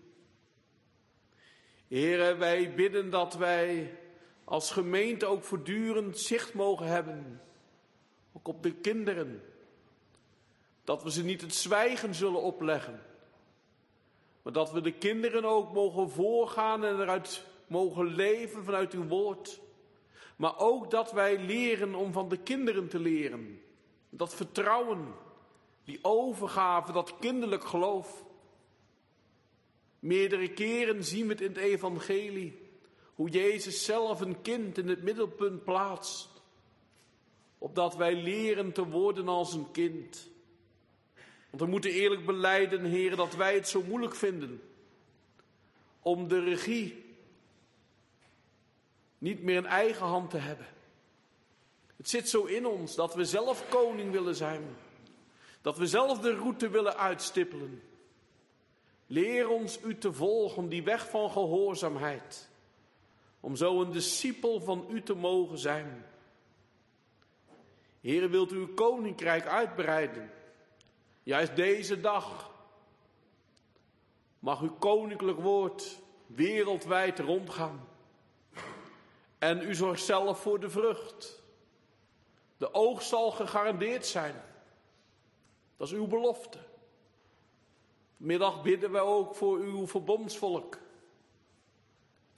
Speaker 1: Heere, wij bidden dat wij als gemeente ook voortdurend zicht mogen hebben. Ook op de kinderen. Dat we ze niet het zwijgen zullen opleggen. Maar dat we de kinderen ook mogen voorgaan en eruit mogen leven vanuit uw woord. Maar ook dat wij leren om van de kinderen te leren. Dat vertrouwen, die overgave, dat kinderlijk geloof. Meerdere keren zien we het in het evangelie. Hoe Jezus zelf een kind in het middelpunt plaatst. Opdat wij leren te worden als een kind. Want we moeten eerlijk belijden, Heer, dat wij het zo moeilijk vinden. Om de regie niet meer in eigen hand te hebben. Het zit zo in ons dat we zelf koning willen zijn. Dat we zelf de route willen uitstippelen. Leer ons u te volgen, die weg van gehoorzaamheid. Om zo een discipel van u te mogen zijn. Heere, wilt u uw koninkrijk uitbreiden? Juist deze dag mag uw koninklijk woord wereldwijd rondgaan. En u zorgt zelf voor de vrucht. De oogst zal gegarandeerd zijn. Dat is uw belofte. Vanmiddag bidden wij ook voor uw verbondsvolk.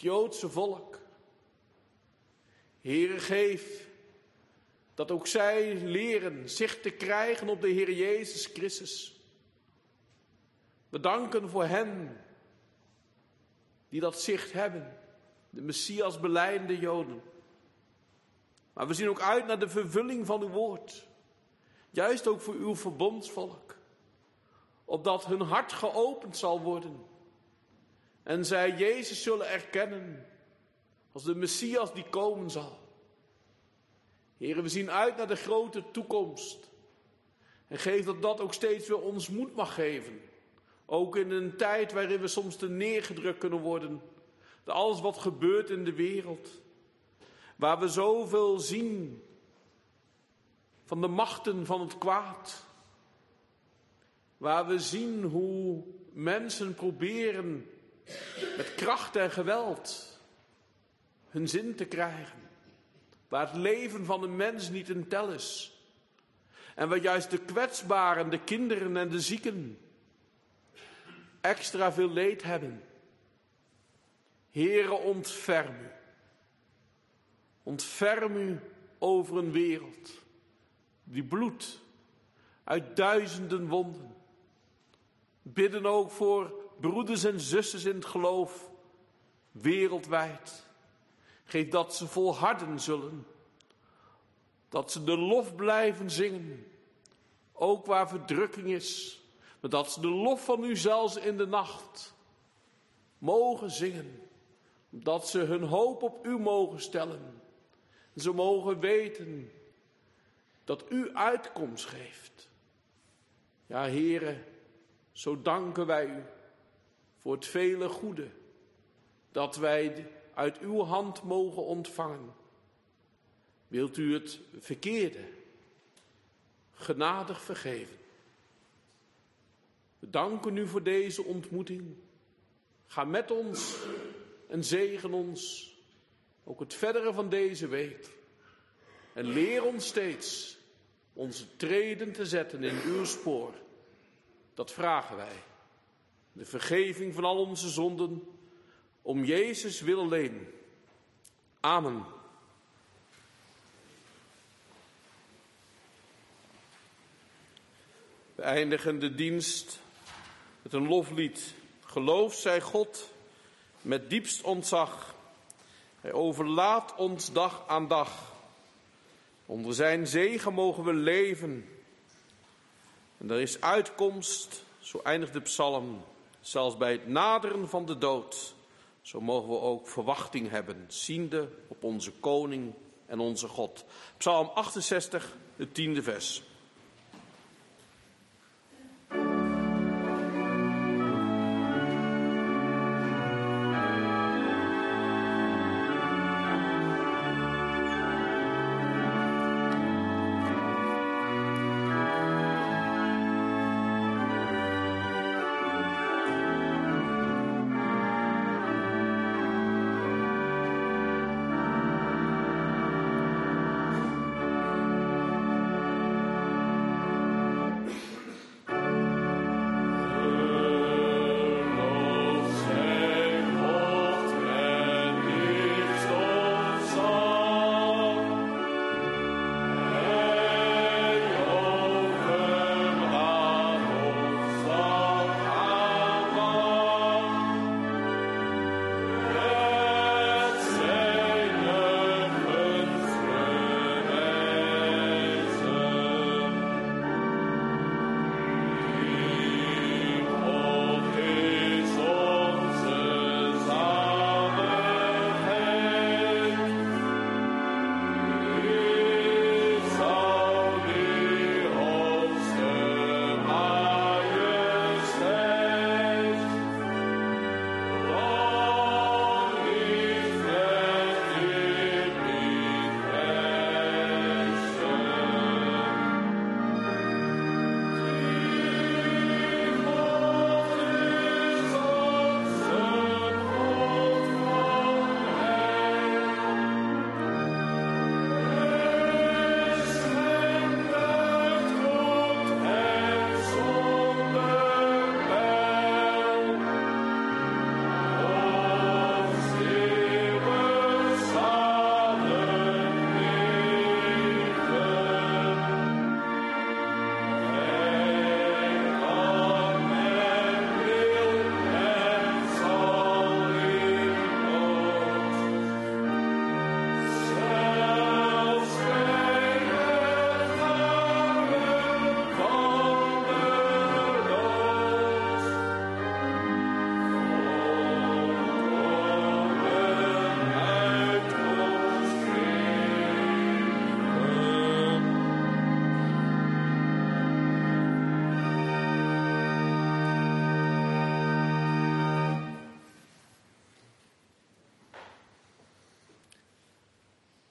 Speaker 1: Joodse volk. Heere, geef dat ook zij leren zicht te krijgen op de Heer Jezus Christus. We danken voor hen die dat zicht hebben, de Messias belijdende Joden. Maar we zien ook uit naar de vervulling van uw woord. Juist ook voor uw verbondsvolk. Opdat hun hart geopend zal worden. En zij Jezus zullen erkennen als de Messias die komen zal. Heere, we zien uit naar de grote toekomst. En geef dat dat ook steeds weer ons moed mag geven. Ook in een tijd waarin we soms te neergedrukt kunnen worden. Door alles wat gebeurt in de wereld. Waar we zoveel zien van de machten van het kwaad. Waar we zien hoe mensen proberen met kracht en geweld hun zin te krijgen. Waar het leven van de mens niet in tel is. En waar juist de kwetsbaren, de kinderen en de zieken extra veel leed hebben. Heere, ontferm u. Ontferm u over een wereld die bloedt uit duizenden wonden. Bidden ook voor broeders en zusters in het geloof, wereldwijd. Geef dat ze volharden zullen. Dat ze de lof blijven zingen, ook waar verdrukking is. Maar dat ze de lof van u zelfs in de nacht mogen zingen. Dat ze hun hoop op u mogen stellen. Ze mogen weten dat u uitkomst geeft. Ja, Heere, zo danken wij u voor het vele goede dat wij uit uw hand mogen ontvangen. Wilt u het verkeerde genadig vergeven? We danken u voor deze ontmoeting. Ga met ons en zegen ons ook het verdere van deze week. En leer ons steeds onze treden te zetten in uw spoor. Dat vragen wij. De vergeving van al onze zonden, om Jezus wil alleen. Amen. We eindigen de dienst met een loflied. Geloof zij God met diepst ontzag. Hij overlaat ons dag aan dag. Onder zijn zegen mogen we leven. En er is uitkomst, zo eindigt de psalm, zelfs bij het naderen van de dood. Zo mogen we ook verwachting hebben, ziende op onze koning en onze God. Psalm 68, het 10e vers.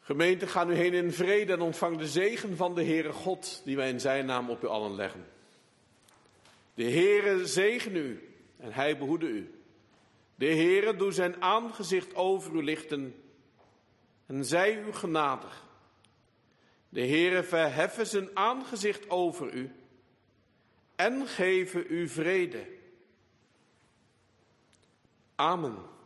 Speaker 1: Gemeente, ga nu heen in vrede en ontvang de zegen van de Heere God, die wij in zijn naam op u allen leggen. De Heere zegene u en hij behoede u. De Heere doe zijn aangezicht over u lichten en zij u genadig. De Heere verheffe zijn aangezicht over u en geven u vrede. Amen.